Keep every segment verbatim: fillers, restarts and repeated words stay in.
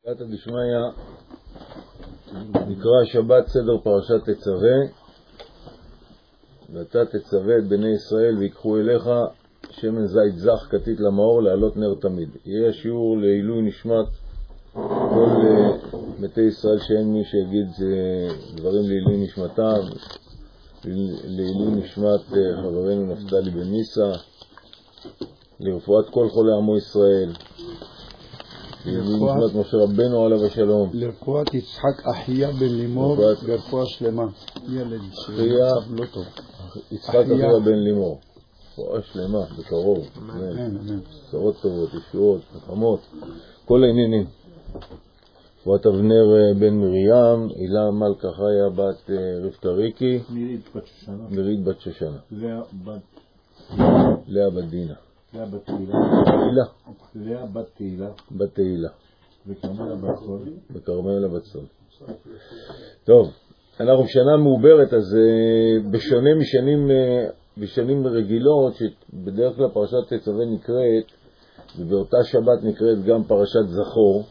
סייעתא דשמיא, נקרא שבת סדר פרשת תצווה. ואתה תצווה את בני ישראל ויקחו אליך שמן זית זך כתית למאור לעלות נר תמיד. יהיה שיעור לעילוי נשמת כל מתי ישראל, שאין מי שיגיד דברים לעילוי נשמתם, לעילוי נשמת חברנו נפתלי בן ניסה, לרפואת כל חולי עמו ישראל, לעילוי נשמת משה רבנו עליו השלום, לרפואת יצחק אחיה בן לימור, ברפואה שלמה. ילד אחיה לא טוב. יצחק אחיה בן לימור, רפואה שלמה בקרוב, בשורות טובות, ישועות, נחמות, כל העניינים. רפואת אבנר בן מרים, הילה מלכה חיה בת רבקה ריקי, מירית בת שושנה, מירית בת שושנה, לאה בת לאה בת דינה, לאה בת תהילה, הילה לאה בת תהילה, בת תהילה, וכרמלה בת סול, וכרמלה בת סול. טוב, אנחנו בשנה מעוברת, אז בשונה משנים בשנים רגילות, שבדרך כלל פרשת תצווה נקראת, ובאותה שבת נקראת גם פרשת זכור,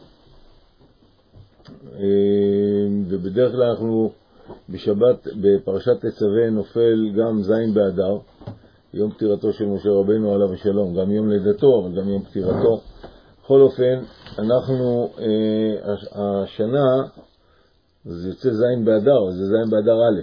ובדרך כלל אנחנו בשבת בפרשת תצווה נופל גם זין באדר, יום פטירתו של משה רבנו עליו השלום, גם יום לידתו אבל גם יום פטירתו. בכל אופן אנחנו השנה זה יוצא זין באדר, זה זין באדר א',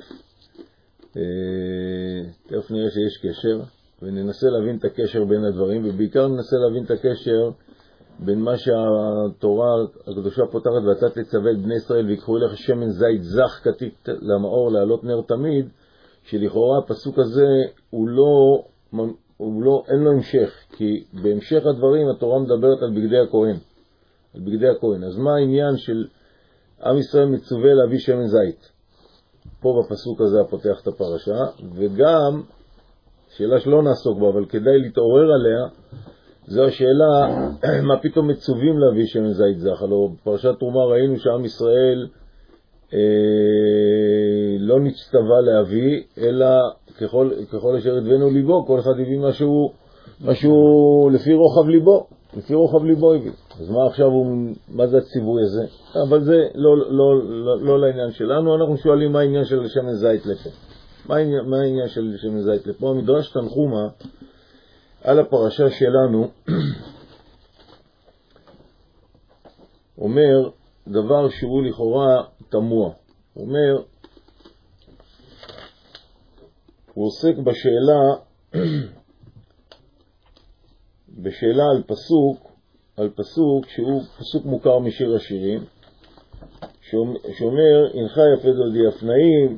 תכף נראה שיש קשר וננסה להבין את הקשר בין הדברים, ובעיקר ננסה להבין את הקשר בין מה שהתורה הקדושה פותחת ואתה תצווה את בני ישראל ויקחו אליך שמן זית זך כתית למאור לעלות נר תמיד, שלכאורה הפסוק הזה הוא לא, הוא לא, אין לו המשך, כי בהמשך הדברים התורה מדברת על בגדי הכהן, על בגדי הכהן. אז מה העניין של עם ישראל מצווה להביא שמן זית? פה בפסוק הזה הפותח את הפרשה, וגם שאלה שלא נעסוק בה אבל כדאי להתעורר עליה, זו השאלה, מה פתאום מצווים להביא שמן זית זך? הלוא בפרשת תרומה ראינו שעם ישראל אה, לא נצטווה להביא, אלא ככל, ככל אשר ידבנו ליבו, כל אחד הביא משהו, משהו לפי רוחב ליבו, לפי רוחב ליבו הביא. אז מה עכשיו הוא, מה זה הציווי הזה? אבל זה לא, לא, לא, לא לעניין שלנו, אנחנו שואלים מה העניין של שמן זית לפה. מה העניין, מה העניין של שמן זית לפה? המדרש תנחומה על הפרשה שלנו אומר דבר שהוא לכאורה תמוה. הוא אומר, הוא עוסק בשאלה בשאלה על פסוק, על פסוק שהוא פסוק מוכר משיר השירים, שאומר אינך יפה דודי הפנאים,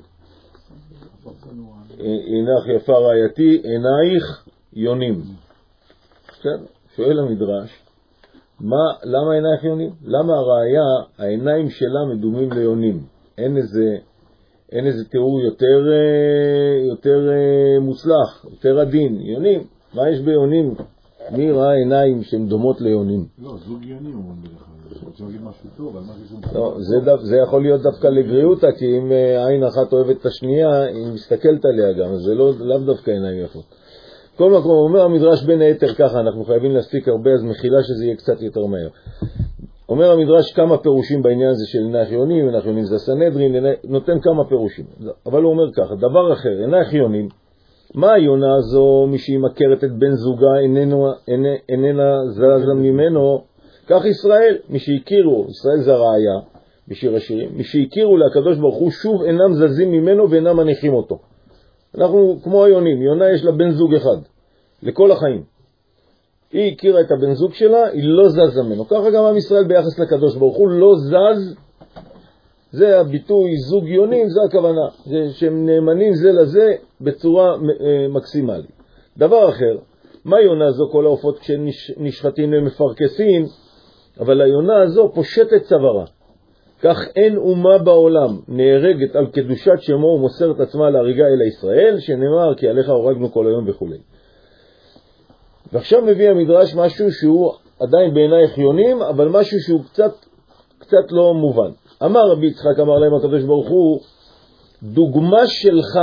אינך יפה רעייתי, עינייך יונים. כן, שואל המדרש, מה, למה עינייך יונים? למה הראיה, העיניים שלה מדומים ליונים? אין איזה, אין איזה תיאור יותר, יותר מוצלח, יותר עדין. יונים, מה יש ביונים? מי ראה עיניים שהן דומות ליונים? לא, זוג יונים אומרים בדרך כלל. רוצה להגיד משהו טוב, אבל משהו... לא, זה, דו, זה יכול להיות דווקא לגריעותה, כי אם עין אחת אוהבת את השנייה, היא מסתכלת עליה גם, זה לא, לאו דווקא עיניים יפות. כל מקום, אומר המדרש בין היתר ככה, אנחנו חייבים להספיק הרבה, אז מחילה שזה יהיה קצת יותר מהר. אומר המדרש כמה פירושים בעניין הזה של עינייך יונים, עינייך יונים זה הסנהדרין, נותן כמה פירושים. אבל הוא אומר ככה, דבר אחר, עינייך יונים, מה היונה הזו, מי שהיא מכרת את בן זוגה, איננו, איננה, איננה זזה ממנו, כך ישראל, מי שהכירו, ישראל זה ראיה, בשיר השירים, מי שהכירו להקדוש ברוך הוא, שוב אינם זזים ממנו ואינם מניחים אותו. אנחנו כמו היונים, יונה יש לה בן זוג אחד, לכל החיים. היא הכירה את הבן זוג שלה, היא לא זזה ממנו. ככה גם עם ישראל ביחס לקדוש ברוך הוא, לא זז, זה הביטוי זוג יונים, זה הכוונה, זה שהם נאמנים זה לזה בצורה מקסימלית. דבר אחר, מה יונה זו? כל העופות כשנשחטים הם מפרקסים, אבל היונה הזו פושטת צווארה. כך אין אומה בעולם נהרגת על קדושת שמו ומוסרת עצמה להריגה אל ישראל, שנאמר כי עליך הורגנו כל היום וכו'. ועכשיו מביא המדרש משהו שהוא עדיין בעינייך יונים, אבל משהו שהוא קצת, קצת לא מובן. אמר רבי יצחק, אמר להם הקדוש ברוך הוא, דוגמה שלך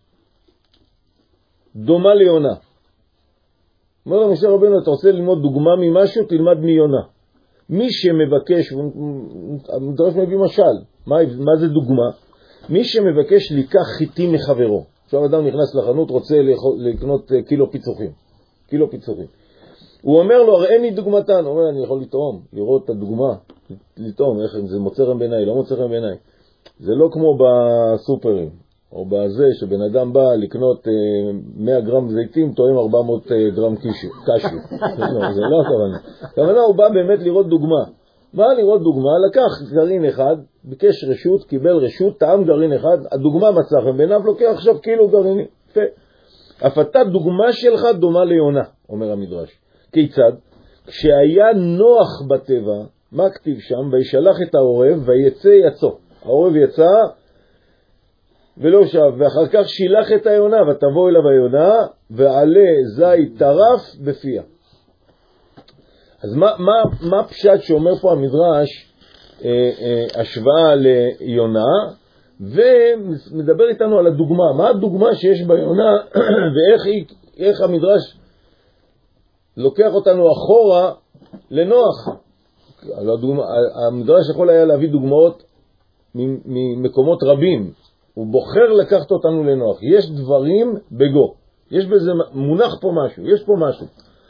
דומה ליונה. אומר למשה רבנו, אתה רוצה ללמוד דוגמה ממשהו, תלמד מיונה. מי שמבקש, המדרש מביא משל, מה, מה זה דוגמה? מי שמבקש לקח חיטים מחברו. עכשיו אדם נכנס לחנות, רוצה לקנות קילו פיצוחים. קילו פיצוחים. הוא אומר לו, הרי אין לי דוגמתן. הוא אומר, אני יכול לטעום, לראות את הדוגמה, לטעום, איך זה מוצא חן בעיניי, לא מוצא חן בעיניי. זה לא כמו בסופרים, או בזה שבן אדם בא לקנות מאה גרם זיתים, טועם ארבע מאות גרם קשי. לא, זה לא הכוונה. הכוונה הוא בא באמת לראות דוגמה. בא לראות דוגמה, לקח גרעין אחד, ביקש רשות, קיבל רשות, טעם גרעין אחד, הדוגמה מצא חן בעיניו, לוקח עכשיו קילו גרעיני. הפתת דוגמה שלך דומה ליונה, אומר המדרש. כיצד? כשהיה נוח בטבע, מה כתיב שם? וישלח את העורב ויצא יצא. העורב יצא ולא שב, ואחר כך שילח את היונה ותבוא אליו היונה ועלה זית טרף בפיה. אז מה, מה, מה פשט שאומר פה המדרש אה, אה, השוואה ליונה, ומדבר איתנו על הדוגמה. מה הדוגמה שיש ביונה ואיך היא, איך המדרש לוקח אותנו אחורה לנוח. המדרש יכול היה להביא דוגמאות ממקומות רבים. הוא בוחר לקחת אותנו לנוח. יש דברים בגו. יש בזה, מונח פה משהו. יש פה משהו.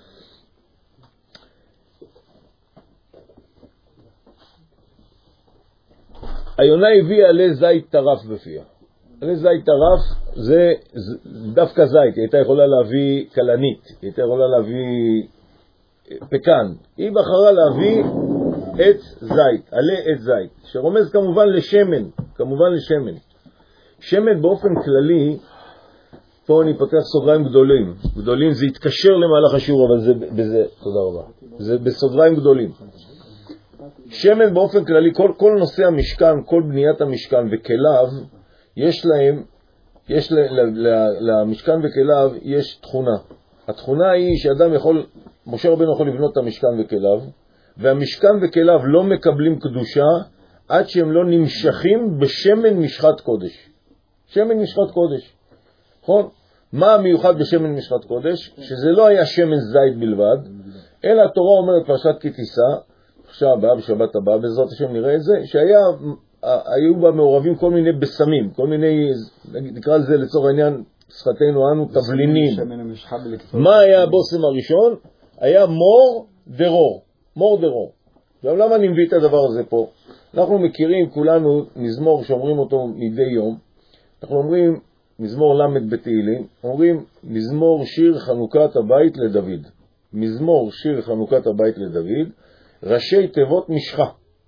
היונה הביאה עלי זית טרף בפיה. עלי זית טרף זה דווקא זית. היא הייתה יכולה להביא קלנית. היא הייתה יכולה להביא פקן. היא בחרה להביא עץ זית, עלי עץ זית, שרומז כמובן לשמן, כמובן לשמן. שמן באופן כללי, פה אני פותח סוגריים גדולים. גדולים זה יתקשר למהלך השיעור, אבל זה בזה, תודה רבה. זה בסוגריים גדולים. שמן באופן כללי, כל, כל נושא המשכן, כל בניית המשכן וכליו, יש להם, יש ל, ל, ל, למשכן וכליו, יש תכונה. התכונה היא שאדם יכול, משה רבנו יכול לבנות את המשכן וכליו, והמשכן וכליו לא מקבלים קדושה עד שהם לא נמשכים בשמן משחת קודש. שמן משחת קודש. נכון? מה המיוחד בשמן משחת קודש? שזה לא היה שמן זית בלבד, אלא התורה אומרת פרשת כי תישא, עכשיו הבאה בשבת הבאה, בעזרת השם נראה את זה, שהיה, היו בה מעורבים כל מיני בסמים, כל מיני, נקרא לזה לצורך העניין, שפתנו אנו, תבלינים. מה היה הבושם הראשון? היה מור דרור. מור דרור. עכשיו למה אני מביא את הדבר הזה פה? אנחנו מכירים כולנו מזמור שאומרים אותו מדי יום. אנחנו אומרים מזמור למד בתהילים, אומרים מזמור שיר חנוכת הבית לדוד. מזמור שיר חנוכת הבית לדוד, ראשי תיבות משחה.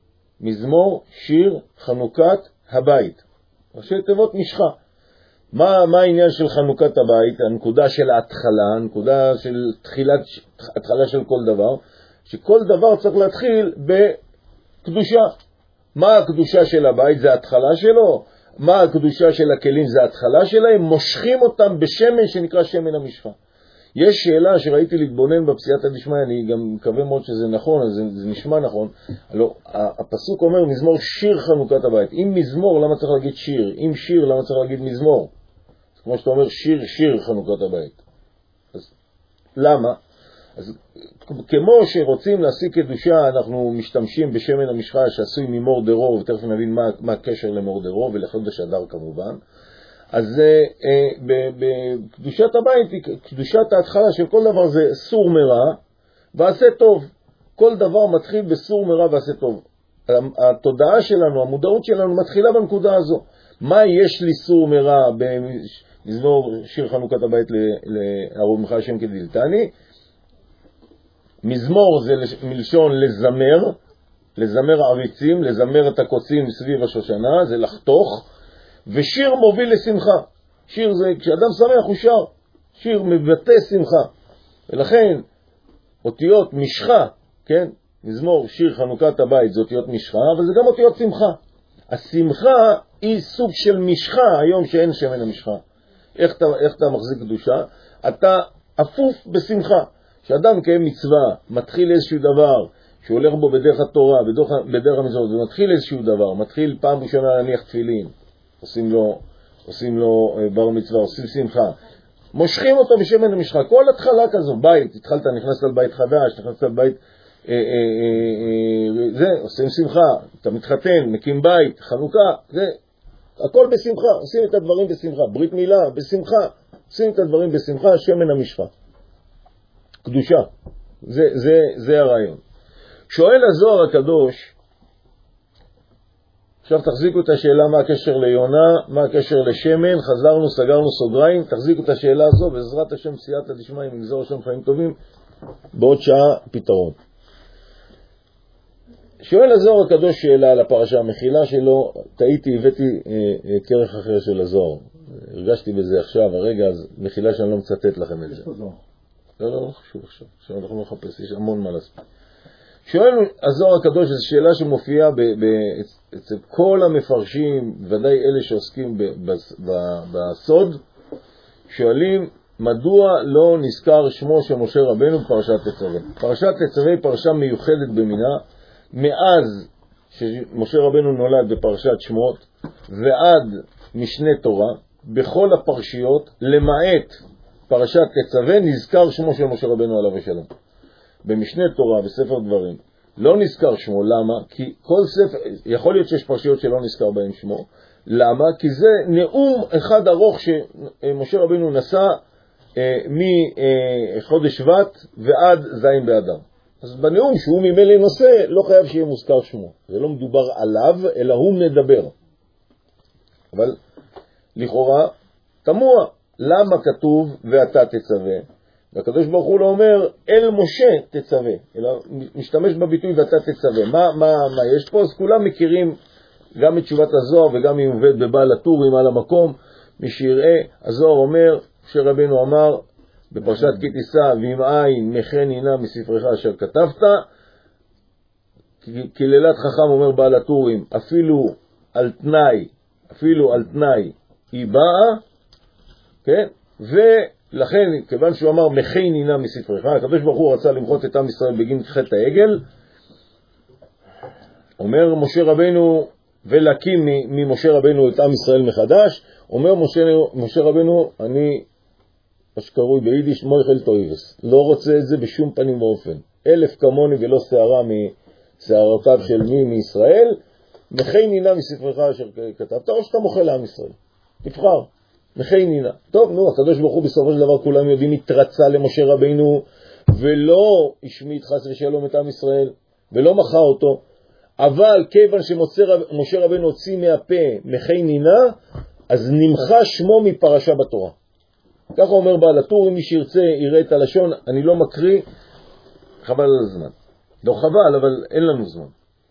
מזמור שיר חנוכת הבית. ראשי תיבות משחה. מה, מה העניין של חנוכת הבית? הנקודה של ההתחלה, הנקודה של תחילת, התחלה של כל דבר, שכל דבר צריך להתחיל בקדושה. מה הקדושה של הבית? זה ההתחלה שלו. מה הקדושה של הכלים? זה ההתחלה שלהם. מושכים אותם בשמן שנקרא שמן המשחה. יש שאלה שראיתי להתבונן בפסייתא דשמיא, אני גם מקווה מאוד שזה נכון, זה, זה נשמע נכון. לא, הפסוק אומר מזמור שיר חנוכת הבית. אם מזמור, למה צריך להגיד שיר? אם שיר, למה צריך להגיד מזמור? כמו שאתה אומר שיר, שיר חנוכת הבית. אז למה? אז כמו שרוצים להשיג קדושה, אנחנו משתמשים בשמן המשחה שעשוי ממור דרור, ותכף נבין מה, מה הקשר למור דרור ולחודש אדר כמובן. אז אה, בקדושת הבית, קדושת ההתחלה של כל דבר זה סור מרע ועשה טוב. כל דבר מתחיל בסור מרע ועשה טוב. התודעה שלנו, המודעות שלנו מתחילה בנקודה הזו. מה יש לי סור מרע במזמור שיר חנוכת הבית לערוב ממך השם כדלתני? מזמור זה מלשון לזמר, לזמר עריצים, לזמר את הקוצים סביב השושנה, זה לחתוך. ושיר מוביל לשמחה. שיר זה, כשאדם שמח הוא שר. שיר מבטא שמחה. ולכן, אותיות משחה, כן? מזמור שיר חנוכת הבית זה אותיות משחה, אבל זה גם אותיות שמחה. השמחה היא סוג של משחה, היום שאין שמן המשחה. איך אתה, איך אתה מחזיק קדושה? אתה אפוף בשמחה. כשאדם קיים מצווה, מתחיל איזשהו דבר, שהוא הולך בו בדרך התורה, בדרך, בדרך המצוות, ומתחיל איזשהו דבר, מתחיל פעם ראשונה להניח תפילין, עושים לו, עושים לו בר מצווה, עושים שמחה. מושכים אותו בשמן המשחה. כל התחלה כזו, בית, התחלת, נכנסת על בית חדש, נכנסת על בית, זה, עושים שמחה, אתה מתחתן, מקים בית, חנוכה, זה, הכל בשמחה, עושים את הדברים בשמחה, ברית מילה, בשמחה, עושים את הדברים בשמחה, שמן המשחה. קדושה, זה, זה, זה הרעיון. שואל הזוהר הקדוש, עכשיו תחזיקו את השאלה מה הקשר ליונה, מה הקשר לשמן, חזרנו, סגרנו סוגריים, תחזיקו את השאלה הזו, בעזרת השם סייעתא דשמיא, אם יגזור השם חיים טובים, בעוד שעה פתרון. שואל הזוהר הקדוש שאלה על הפרשה המחילה שלו, טעיתי, הבאתי אה, אה, כרך אחר של הזוהר, הרגשתי בזה עכשיו, הרגע, אז מחילה שאני לא מצטט לכם את זה. לא, לא, לא חשוב עכשיו, עכשיו אנחנו לא נחפש, יש המון מה לעשות. שואל הזוהר הקדוש, זו שאלה שמופיעה אצל כל המפרשים, ודאי אלה שעוסקים בסוד, שואלים, מדוע לא נזכר שמו של משה רבנו בפרשת תצווה? פרשת תצווה היא פרשה מיוחדת במינה, מאז שמשה רבנו נולד בפרשת שמות, ועד משנה תורה, בכל הפרשיות, למעט פרשת תצווה, נזכר שמו של משה רבנו עליו השלום. במשנה תורה, בספר דברים, לא נזכר שמו. למה? כי כל ספר, יכול להיות שיש פרשיות שלא נזכר בהם שמו. למה? כי זה נאום אחד ארוך שמשה רבנו נשא אה, מחודש שבט ועד זין באדר. אז בנאום שהוא ממילא נושא, לא חייב שיהיה מוזכר שמו. זה לא מדובר עליו, אלא הוא מדבר. אבל לכאורה, תמוה, למה כתוב ואתה תצווה? והקדוש ברוך הוא לא אומר אל משה תצווה, אלא משתמש בביטוי ואתה תצווה. מה, מה, מה יש פה? אז כולם מכירים גם את תשובת הזוהר וגם אם עובד בבעל הטורים על המקום. מי שיראה, הזוהר אומר, שרבנו אמר בפרשת כי תישא ואם אין מכן הנה מספרך אשר כתבת, כלילת חכם אומר בעל הטורים, אפילו על תנאי, אפילו על תנאי היא באה, כן? ולכן, כיוון שהוא אמר מכן הנה מספרך, הקדוש ברוך הוא רצה למחות את עם ישראל בגין חטא העגל, אומר משה רבנו, ולהקים ממשה רבנו את עם ישראל מחדש, אומר משה, משה רבנו, אני, מה שקרוי ביידיש, מויכל טויבס, לא רוצה את זה בשום פנים ואופן. אלף כמוני ולא שערה משערותיו של מי מישראל, מכן הנה מספרך אשר כתבת, או שאתה מוכל לעם ישראל. תבחר, מכן הנה. טוב, נו, הקדוש ברוך הוא בסופו של דבר כולם יודעים, התרצה למשה רבנו, ולא השמיט חס ושלום את עם ישראל, ולא מחה אותו. אבל כיוון שמשה רבנו הוציא מהפה מכן הנה, אז נמחה שמו מפרשה בתורה. ככה אומר בעל הטורים, מי שירצה יראה את הלשון, אני לא מקריא, חבל על הזמן. לא חבל, אבל אין לנו זמן.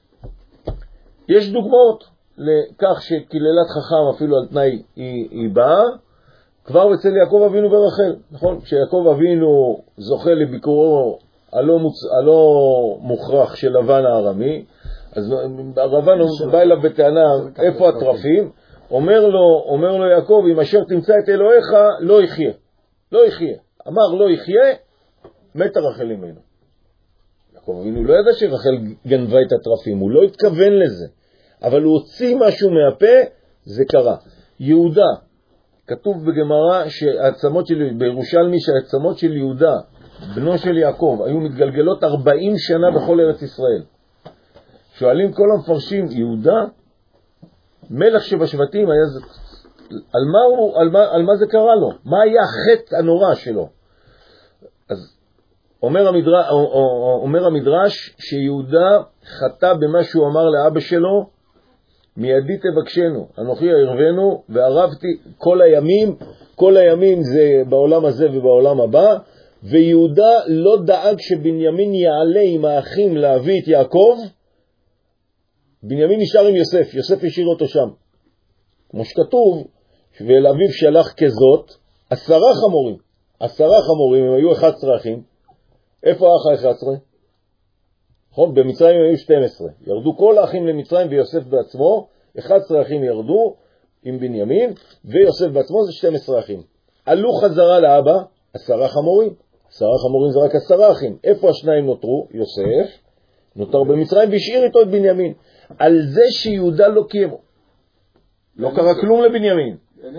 יש דוגמאות לכך שכלילת חכם אפילו על תנאי היא, היא באה, כבר אצל יעקב אבינו ורחל, נכון? כשיעקב אבינו זוכה לביקורו הלא, מוצ... הלא מוכרח של לבן הארמי, אז לבן בא אליו בטענה, איפה הטרפים? אומר לו, אומר לו יעקב, אם אשר תמצא את אלוהיך, לא יחיה. לא יחיה. אמר לא יחיה, מתה רחל ממנו. יעקב אבינו לא ידע שרחל גנבה את הטרפים, הוא לא התכוון לזה. אבל הוא הוציא משהו מהפה, זה קרה. יהודה, כתוב בגמרא שהעצמות של, בירושלמי שהעצמות של יהודה, בנו של יעקב, היו מתגלגלות ארבעים שנה בכל ארץ ישראל. שואלים כל המפרשים, יהודה, מלך שבשבטים, היה זה, על, מה הוא, על, מה, על מה זה קרה לו? מה היה החטא הנורא שלו? אז אומר המדרש, אומר המדרש שיהודה חטא במה שהוא אמר לאבא שלו, מידי תבקשנו, אנוכי ערבנו, וערבתי כל הימים, כל הימים זה בעולם הזה ובעולם הבא, ויהודה לא דאג שבנימין יעלה עם האחים להביא את יעקב, בנימין נשאר עם יוסף, יוסף השאיר אותו שם. כמו שכתוב, ואל אביו שלח כזאת, עשרה חמורים, עשרה חמורים, הם היו אחד עשר אחים, איפה האח ה-אחד עשר? נכון, במצרים היו שתים עשרה, ירדו כל האחים למצרים ויוסף בעצמו, אחד עשר אחים ירדו עם בנימין, ויוסף בעצמו זה שתים עשרה אחים. עלו חזרה לאבא, עשרה חמורים, עשרה חמורים זה רק עשרה אחים, איפה השניים נותרו? יוסף, נותר במצרים והשאיר איתו את בנימין. על זה שיהודה לא קיימו. לא קרה כלום לבנימין.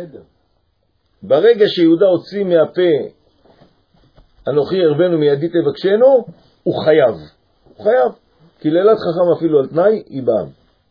ברגע שיהודה הוציא מהפה, אנוכי ערבנו מידי תבקשנו, הוא חייב. הוא חייב. קללת חכם אפילו על תנאי היא באה.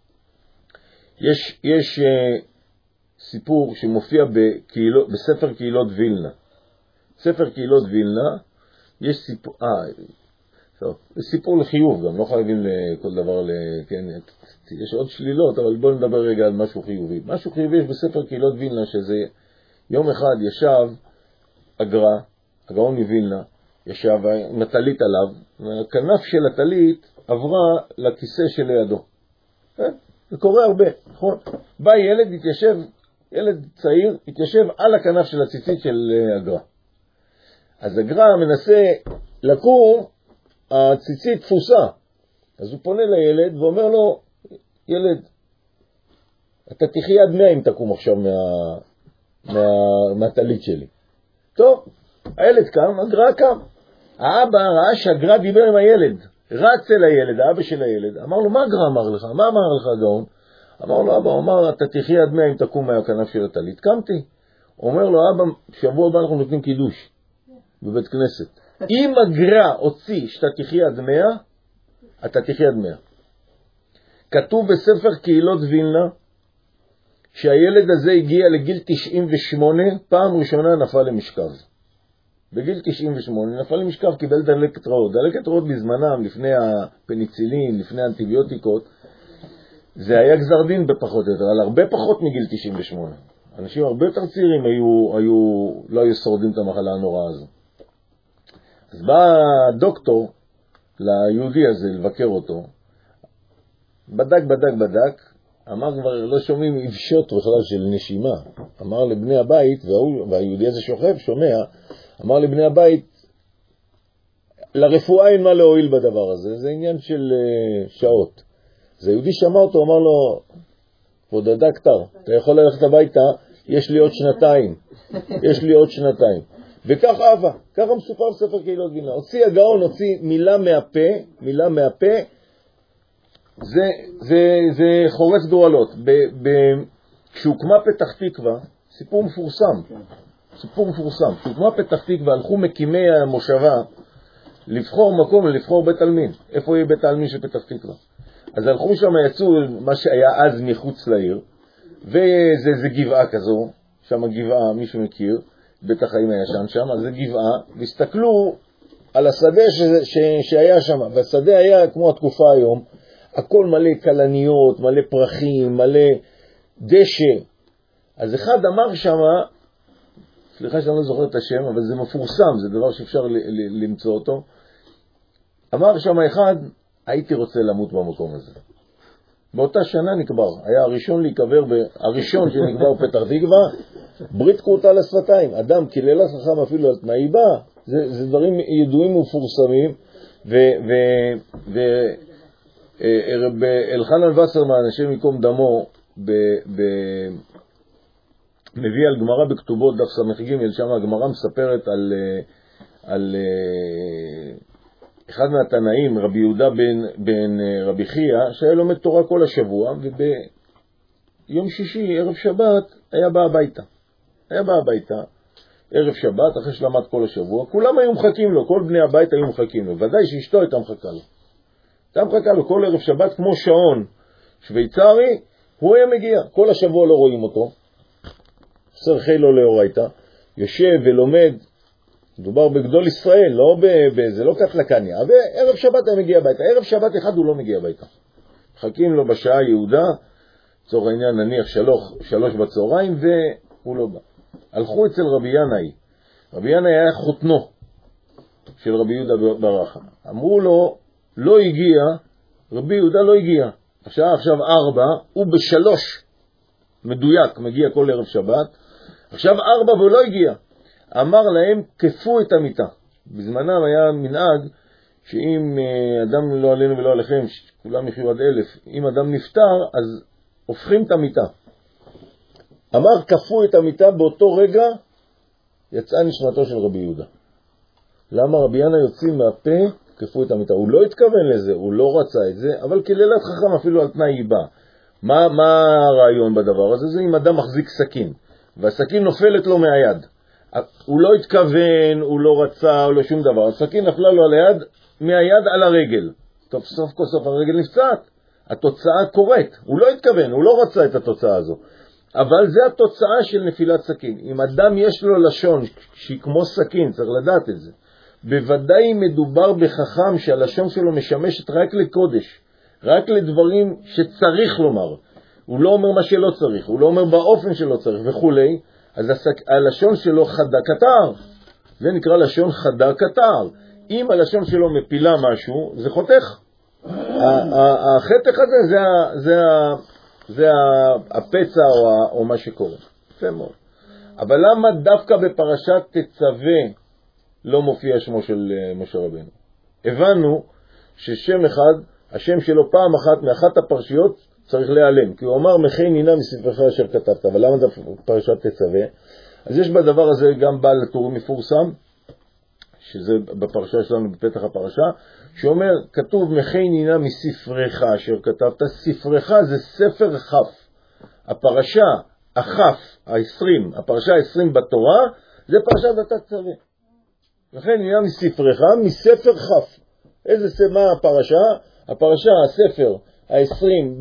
יש, יש uh, סיפור שמופיע בקהילות, בספר קהילות וילנה. ספר קהילות וילנה, יש סיפור, אה, טוב, יש סיפור לחיוב גם, לא חייבים לכל דבר, כן, יש עוד שלילות, אבל בואו נדבר רגע על משהו חיובי. משהו חיובי יש בספר קהילות וילנה, שזה יום אחד ישב אגרה, הגאון מווילנה, ישב עם הטלית עליו, והכנף של הטלית עברה לכיסא שלידו. כן? זה קורה הרבה, נכון? בא ילד, התיישב, ילד צעיר, התיישב על הכנף של הציצית של אגרה. אז אגרה מנסה לקום, הציצית תפוסה. אז הוא פונה לילד ואומר לו, ילד, אתה תחיה עד מאה אם תקום עכשיו מה, מה, מהטלית שלי. טוב, הילד קם, אגרה קם. האבא ראה שהגרה דיבר עם הילד, רץ אל הילד, האבא של הילד, אמר לו, מה אגרה אמר לך? מה אמר לך הגאון? אמר לו, אבא, הוא אמר, אתה תחיה עד מאה אם תקום מהכנף של הטלית. קמתי. אומר לו, אבא, שבוע הבא אנחנו נותנים קידוש בבית כנסת. אם הגרה הוציא שאתה תחיה עד מאה, אתה תחיה עד מאה. כתוב בספר קהילות וילנה, שהילד הזה הגיע לגיל תשעים ושמונה, פעם ראשונה נפל למשכב. בגיל תשעים ושמונה נפל למשכב, קיבל דלקת ריאות. דלקת ריאות בזמנם, לפני הפניצילין, לפני האנטיביוטיקות, זה היה גזר דין בפחות או יותר, על הרבה פחות מגיל תשעים ושמונה. אנשים הרבה יותר צעירים היו, היו, לא היו שורדים את המחלה הנוראה הזו. אז בא הדוקטור ליהודי הזה לבקר אותו, בדק, בדק, בדק, אמר כבר לא שומעים אבשות בכלל של נשימה. אמר לבני הבית, והוא, והיהודי הזה שוכב, שומע, אמר לבני הבית, לרפואה אין מה להועיל בדבר הזה, זה עניין של uh, שעות. אז היהודי שמע אותו, אמר לו, כבוד הדקטר, אתה יכול ללכת הביתה, יש לי עוד שנתיים, יש לי עוד שנתיים. וכך אהבה, ככה מסופר בספר קהילות וילנה. הוציא הגאון, הוציא מילה מהפה, מילה מהפה, זה, זה, זה חורץ גורלות. ב, ב, כשהוקמה פתח תקווה, סיפור מפורסם, סיפור מפורסם, כשהוקמה פתח תקווה, הלכו מקימי המושבה לבחור מקום ולבחור בית עלמין. איפה יהיה בית העלמין של פתח תקווה? אז הלכו שם, יצאו מה שהיה אז מחוץ לעיר, וזה זה גבעה כזו, שם גבעה, מישהו מכיר, בית החיים הישן שם, אז זה גבעה, והסתכלו על השדה ש, ש, שהיה שם, והשדה היה כמו התקופה היום, הכל מלא קלניות, מלא פרחים, מלא דשא. אז אחד אמר שם, סליחה שאני לא זוכר את השם, אבל זה מפורסם, זה דבר שאפשר ל, ל, למצוא אותו, אמר שם אחד, הייתי רוצה למות במקום הזה. באותה שנה נקבר, היה הראשון להיקבר, ב... הראשון שנקבר פתח תקווה, ברית כרותה לשפתיים, אדם קיללת חכם אפילו על תנאי בא, זה, זה דברים ידועים ומפורסמים, ואלחנן וסרמן, השם יקום דמו, ב... ב... מביא על גמרא בכתובות דף סמך ג', שם הגמרא מספרת על, על אחד מהתנאים, רבי יהודה בן, בן רבי חייא, שהיה לומד תורה כל השבוע, וביום שישי, ערב שבת, היה בא הביתה. היה בא הביתה, ערב שבת, אחרי שלמד כל השבוע, כולם היו מחכים לו, כל בני הבית היו מחכים לו, ודאי שאשתו הייתה מחכה לו. הייתה מחכה לו כל ערב שבת, כמו שעון שוויצרי, הוא היה מגיע, כל השבוע לא רואים אותו, סרחי לו לאורייתא, יושב ולומד, מדובר בגדול ישראל, לא באיזה, לא קטלקניה, וערב שבת היה מגיע הביתה, ערב שבת אחד הוא לא מגיע הביתה. מחכים לו בשעה יהודה, צורך העניין נניח שלוש, שלוש בצהריים, והוא לא בא. הלכו אצל רבי ינאי, רבי ינאי היה חותנו של רבי יהודה ברכה. אמרו לו, לא הגיע, רבי יהודה לא הגיע. השעה עכשיו ארבע, הוא בשלוש מדויק, מגיע כל ערב שבת, עכשיו ארבע והוא לא הגיע. אמר להם, כפו את המיטה. בזמנם היה מנהג שאם אדם לא עלינו ולא עליכם, כולם יחיו עד אלף, אם אדם נפטר, אז הופכים את המיטה. אמר, כפו את המיטה, באותו רגע יצאה נשמתו של רבי יהודה. למה רבי ינאי יוצאים מהפה, כפו את המיטה? הוא לא התכוון לזה, הוא לא רצה את זה, אבל קללת חכם אפילו על תנאי היא באה. מה, מה הרעיון בדבר הזה? זה אם אדם מחזיק סכין, והסכין נופלת לו מהיד. הוא לא התכוון, הוא לא רצה, הוא לא שום דבר. הסכין נפלה לו על היד, מהיד על הרגל. טוב, סוף כל סוף הרגל נפצעת. התוצאה קורית. הוא לא התכוון, הוא לא רצה את התוצאה הזו. אבל זה התוצאה של נפילת סכין. אם אדם יש לו לשון שהיא כמו סכין, צריך לדעת את זה. בוודאי מדובר בחכם שהלשון שלו משמשת רק לקודש, רק לדברים שצריך לומר. הוא לא אומר מה שלא צריך, הוא לא אומר באופן שלא צריך וכולי. אז הסק... הלשון שלו חדה קטר. זה נקרא לשון חדה קטר. אם הלשון שלו מפילה משהו, זה חותך. החתך הזה זה, זה, זה הפצע או, או מה שקורה. יפה מאוד. אבל למה דווקא בפרשת תצווה לא מופיע שמו של משה רבנו? הבנו ששם אחד, השם שלו פעם אחת מאחת הפרשיות צריך להיעלם, כי הוא אמר מכין נינה מספרך אשר כתבת. אבל למה דווקא פרשת תצווה? אז יש בדבר הזה גם בעל הטורים מפורסם, שזה בפרשה שלנו בפתח הפרשה, שאומר, כתוב מכין נינה מספרך אשר כתבת. ספרך זה ספר חף. הפרשה החף, העשרים, הפרשה העשרים בתורה, זה פרשת ותצווה. מכין נינה מספרך, מספר חף. איזה סמה הפרשה? הפרשה, הספר העשרים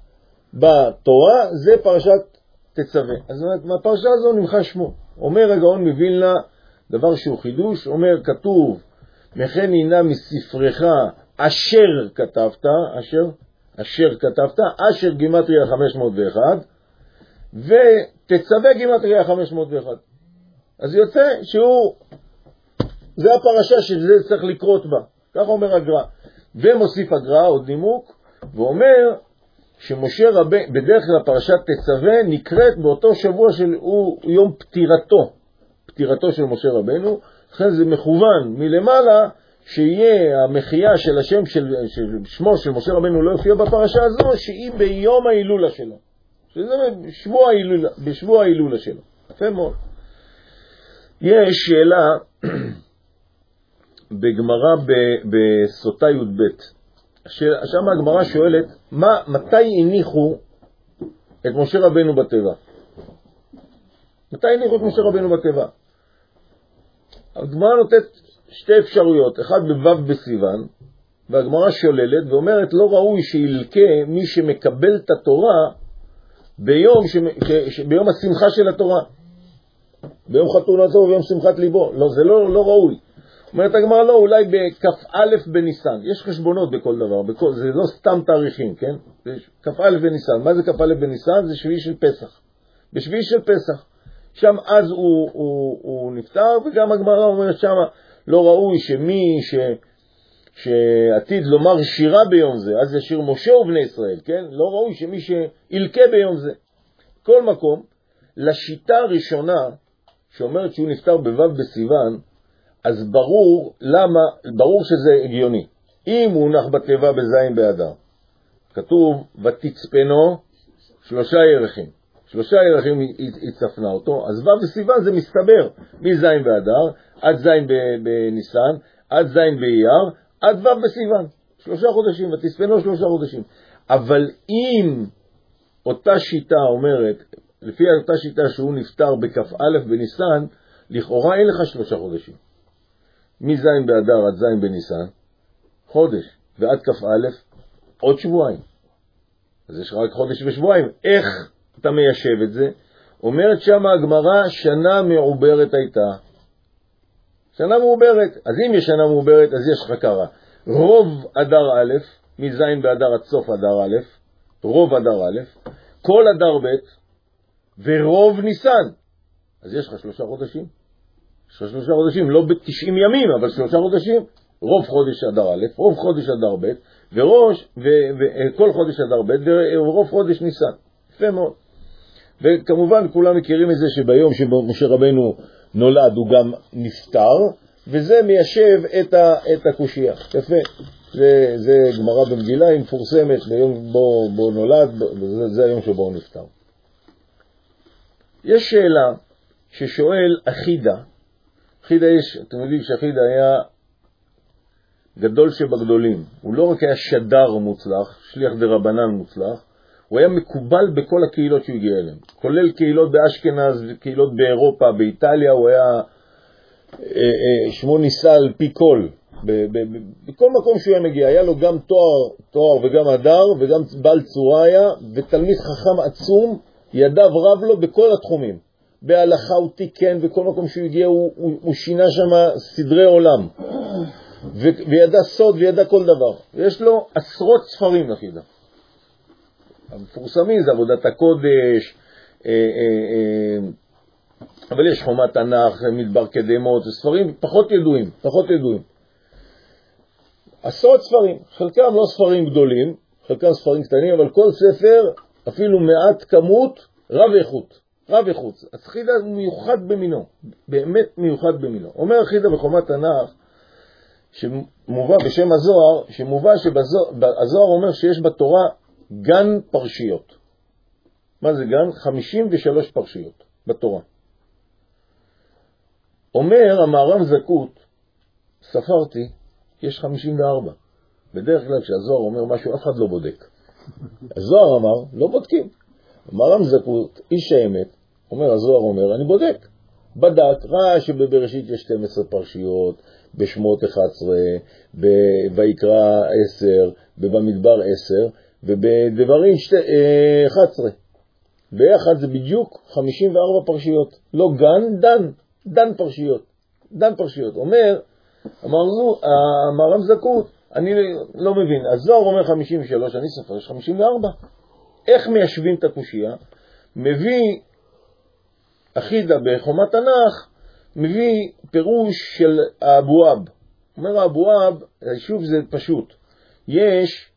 בתורה, זה פרשת תצווה. אז מהפרשה הזו נמחה שמו. אומר הגאון מווילנה, דבר שהוא חידוש, אומר, כתוב, מכין נינה מספרך אשר כתבת, אשר, אשר כתבת, אשר גימטריה חמש מאות ואחת, ותצווה גימטריה חמש מאות ואחת. אז יוצא שהוא, זה הפרשה שזה צריך לקרות בה, כך אומר הגר"א. ומוסיף הגר"א עוד נימוק, ואומר שמשה רבנו, בדרך כלל פרשת תצווה נקראת באותו שבוע של הוא יום פטירתו, פטירתו של משה רבנו. לכן זה מכוון מלמעלה שיהיה המחייה של השם של, של שמו של משה רבנו לא יופיע בפרשה הזו, שהיא ביום ההילולה שלו, שזה בשבוע ההילולה, בשבוע ההילולה שלו. יפה מאוד. יש שאלה בגמרא בסוטה י"ב, שם הגמרא שואלת, מה, מתי הניחו את משה רבנו בטבע? מתי הניחו את משה רבנו בטבע? הגמרא נותנת שתי אפשרויות, אחד בו' בסיוון, והגמרא שוללת ואומרת לא ראוי שילקה מי שמקבל את התורה ביום, ש... ש... ביום השמחה של התורה, ביום חתונתו וביום שמחת ליבו. לא, זה לא, לא ראוי. אומרת הגמרא לא, אולי בכ"א בניסן. יש חשבונות בכל דבר, בכל... זה לא סתם תאריכים, כן? כ"א בניסן. מה זה כ"א בניסן? זה שביעי של פסח. בשביעי של פסח. שם אז הוא, הוא, הוא נפטר, וגם הגמרא אומרת שם לא ראוי שמי ש... שעתיד לומר שירה ביום זה, אז זה שיר משה ובני ישראל, כן? לא ראוי שמי שילקה ביום זה. כל מקום, לשיטה הראשונה שאומרת שהוא נפטר בו' בסיוון, אז ברור למה, ברור שזה הגיוני. אם הוא נח בטבע בזין באדר, כתוב ותצפנו שלושה ירחים, שלושה ירחים היא צפנה אותו, אז ו' בסיוון זה מסתבר מזין באדר עד זין בניסן, עד זין באייר, עד ו' בסיוון, שלושה חודשים, ותצפנו שלושה חודשים. אבל אם אותה שיטה אומרת, לפי אותה שיטה שהוא נפטר בכ"א בניסן, לכאורה אין לך שלושה חודשים. מזין באדר עד זין בניסן, חודש, ועד כ"א, עוד שבועיים. אז יש רק חודש ושבועיים. איך אתה מיישב את זה? אומרת שם הגמרא, שנה מעוברת הייתה. שנה מעוברת. אז אם יש שנה מעוברת, אז יש לך קרה. רוב אדר א', מזין באדר עד סוף אדר א', רוב אדר א', כל אדר ב', ורוב ניסן. אז יש לך שלושה חודשים. יש לך שלושה חודשים, לא ב-תשעים ימים, אבל שלושה חודשים. רוב חודש אדר א', רוב חודש אדר ב', וראש, וכל חודש אדר ב', ורוב חודש ניסן. יפה מאוד. וכמובן כולם מכירים את זה שביום שבו משה רבנו נולד הוא גם נפטר, וזה מיישב את, ה, את הקושייה. יפה. זה, זה גמרא במגילה, היא מפורסמת ביום בו, בו נולד, זה, זה היום שבו הוא נפטר. יש שאלה ששואל אחידה. אחידה יש, אתם יודעים שאחידה היה גדול שבגדולים. הוא לא רק היה שדר מוצלח, שליח דרבנן מוצלח, הוא היה מקובל בכל הקהילות שהוא הגיע אליהם. כולל קהילות באשכנז, קהילות באירופה, באיטליה, הוא היה, שמו ניסה על פי כל. בכל מקום שהוא היה מגיע, היה לו גם תואר, תואר וגם הדר, וגם בעל צורה היה, ותלמיד חכם עצום, ידיו רב לו בכל התחומים. בהלכה הוא תיקן, וכל מקום שהוא הגיע הוא, הוא, הוא שינה שם סדרי עולם. ו, וידע סוד וידע כל דבר. ויש לו עשרות ספרים לחידה. המפורסמים זה עבודת הקודש, אה, אה, אה, אבל יש חומת תנ"ך, מדבר קדמות, ספרים פחות ידועים, פחות ידועים. עשרות ספרים, חלקם לא ספרים גדולים, חלקם ספרים קטנים, אבל כל ספר, אפילו מעט כמות, רב איכות, רב איכות. החידה מיוחד במינו, באמת מיוחד במינו. אומר החידה בחומת תנ"ך, שמובא בשם הזוהר, שמובא שהזוהר אומר שיש בתורה גן פרשיות. מה זה גן? חמישים ושלוש פרשיות בתורה. אומר המהר"ם זקות, ספרתי, יש חמישים וארבע. בדרך כלל כשהזוהר אומר משהו, אף אחד לא בודק. הזוהר אמר, לא בודקים. המהר"ם זקות, איש האמת, אומר, הזוהר אומר, אני בודק. בדק, ראה שבבראשית יש שתים עשרה פרשיות, בשמות אחת עשרה, בויקרא עשר, ובמדבר עשר, ובדברים אחת עשרה. ביחד זה בדיוק חמישים וארבע פרשיות. לא גן, דן. דן פרשיות. דן פרשיות. אומר, אמרנו, המהר"ם זקות, אני לא מבין. הזוהר אומר חמישים ושלוש, אני ספר, יש חמישים וארבע. איך מיישבים את הקושיה? מביא אחידה בחומת תנ"ך, מביא פירוש של האבואב. אומר האבואב, שוב זה פשוט. יש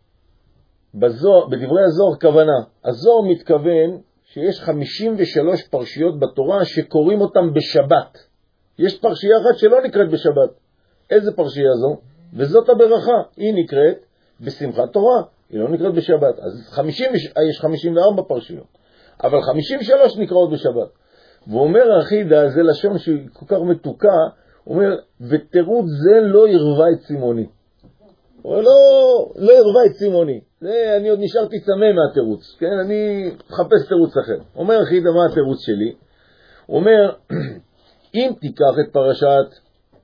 בזוהר, בדברי הזוהר כוונה. הזוהר מתכוון שיש חמישים ושלוש פרשיות בתורה שקוראים אותם בשבת. יש פרשייה אחת שלא נקראת בשבת. איזה פרשייה זו? וזאת הברכה. היא נקראת בשמחת תורה. היא לא נקראת בשבת. אז חמישים, יש חמישים וארבע פרשיות. אבל חמישים ושלוש נקראות בשבת. והוא אומר החידה, זה לשון שהיא כל כך מתוקה, הוא אומר, ותירוץ זה לא ירווה את צימוני. הוא אומר, לא, לא ירווה את צימוני. זה, אני עוד נשארתי צמא מהתירוץ. כן? אני מחפש תירוץ אחר. אומר החידה, מה התירוץ שלי? הוא אומר, אם תיקח את פרשת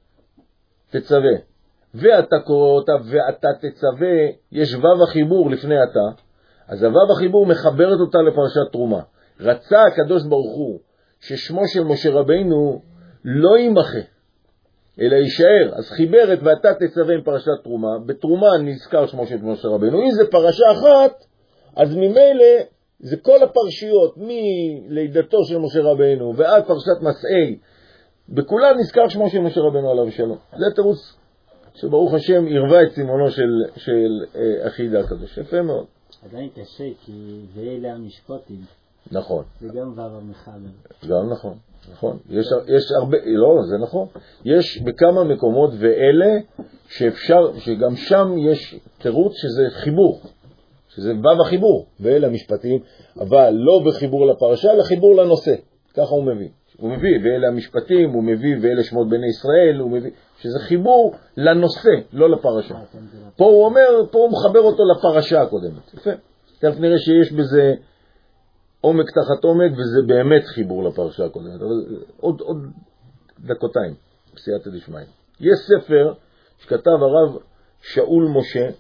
תצווה, ואתה קורא אותה ואתה תצווה, יש וו החיבור לפני אתה, אז הוו החיבור מחברת אותה לפרשת תרומה. רצה הקדוש ברוך הוא ששמו של משה רבינו לא יימחה, אלא יישאר. אז חיברת ואתה תצווה עם פרשת תרומה, בתרומה נזכר שמו של משה רבינו. אם זה פרשה אחת, אז ממילא זה כל הפרשיות, מלידתו של משה רבינו ועד פרשת מסעי, בכולם נזכר שמו של משה רבינו עליו שלום. זה תירוץ שברוך השם ירווה את צימונו של, של אה, אחידה הקדוש. יפה מאוד. עדיין קשה, כי ואלה המשפטים. נכון. זה גם וו המחבר. גם נכון, נכון. יש, יש הרבה, לא, זה נכון. יש בכמה מקומות ואלה שאפשר, שגם שם יש תירוץ שזה חיבור, שזה וו החיבור, ואלה המשפטים, אבל לא בחיבור לפרשה, אלא חיבור לנושא. ככה הוא מביא. הוא מביא, ואלה המשפטים, הוא מביא, ואלה שמות בני ישראל, הוא מביא, שזה חיבור לנושא, לא לפרשה. פה הוא אומר, פה הוא מחבר אותו לפרשה הקודמת. יפה. תכף נראה שיש בזה עומק תחת עומק, וזה באמת חיבור לפרשה הקודמת. אבל עוד, עוד דקותיים, בסייעתא דשמיא. יש ספר שכתב הרב שאול משה,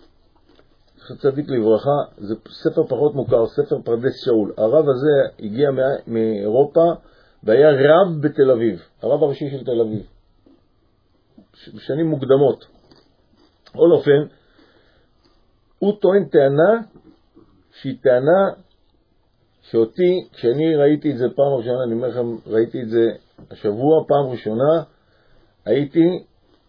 צדיק לברכה, זה ספר פחות מוכר, ספר פרדס שאול. הרב הזה הגיע מאירופה, והיה רב בתל אביב, הרב הראשי של תל אביב, בשנים מוקדמות. בכל אופן, הוא טוען טענה, שהיא טענה שאותי, כשאני ראיתי את זה פעם ראשונה, אני אומר לכם, ראיתי את זה השבוע, פעם ראשונה, הייתי,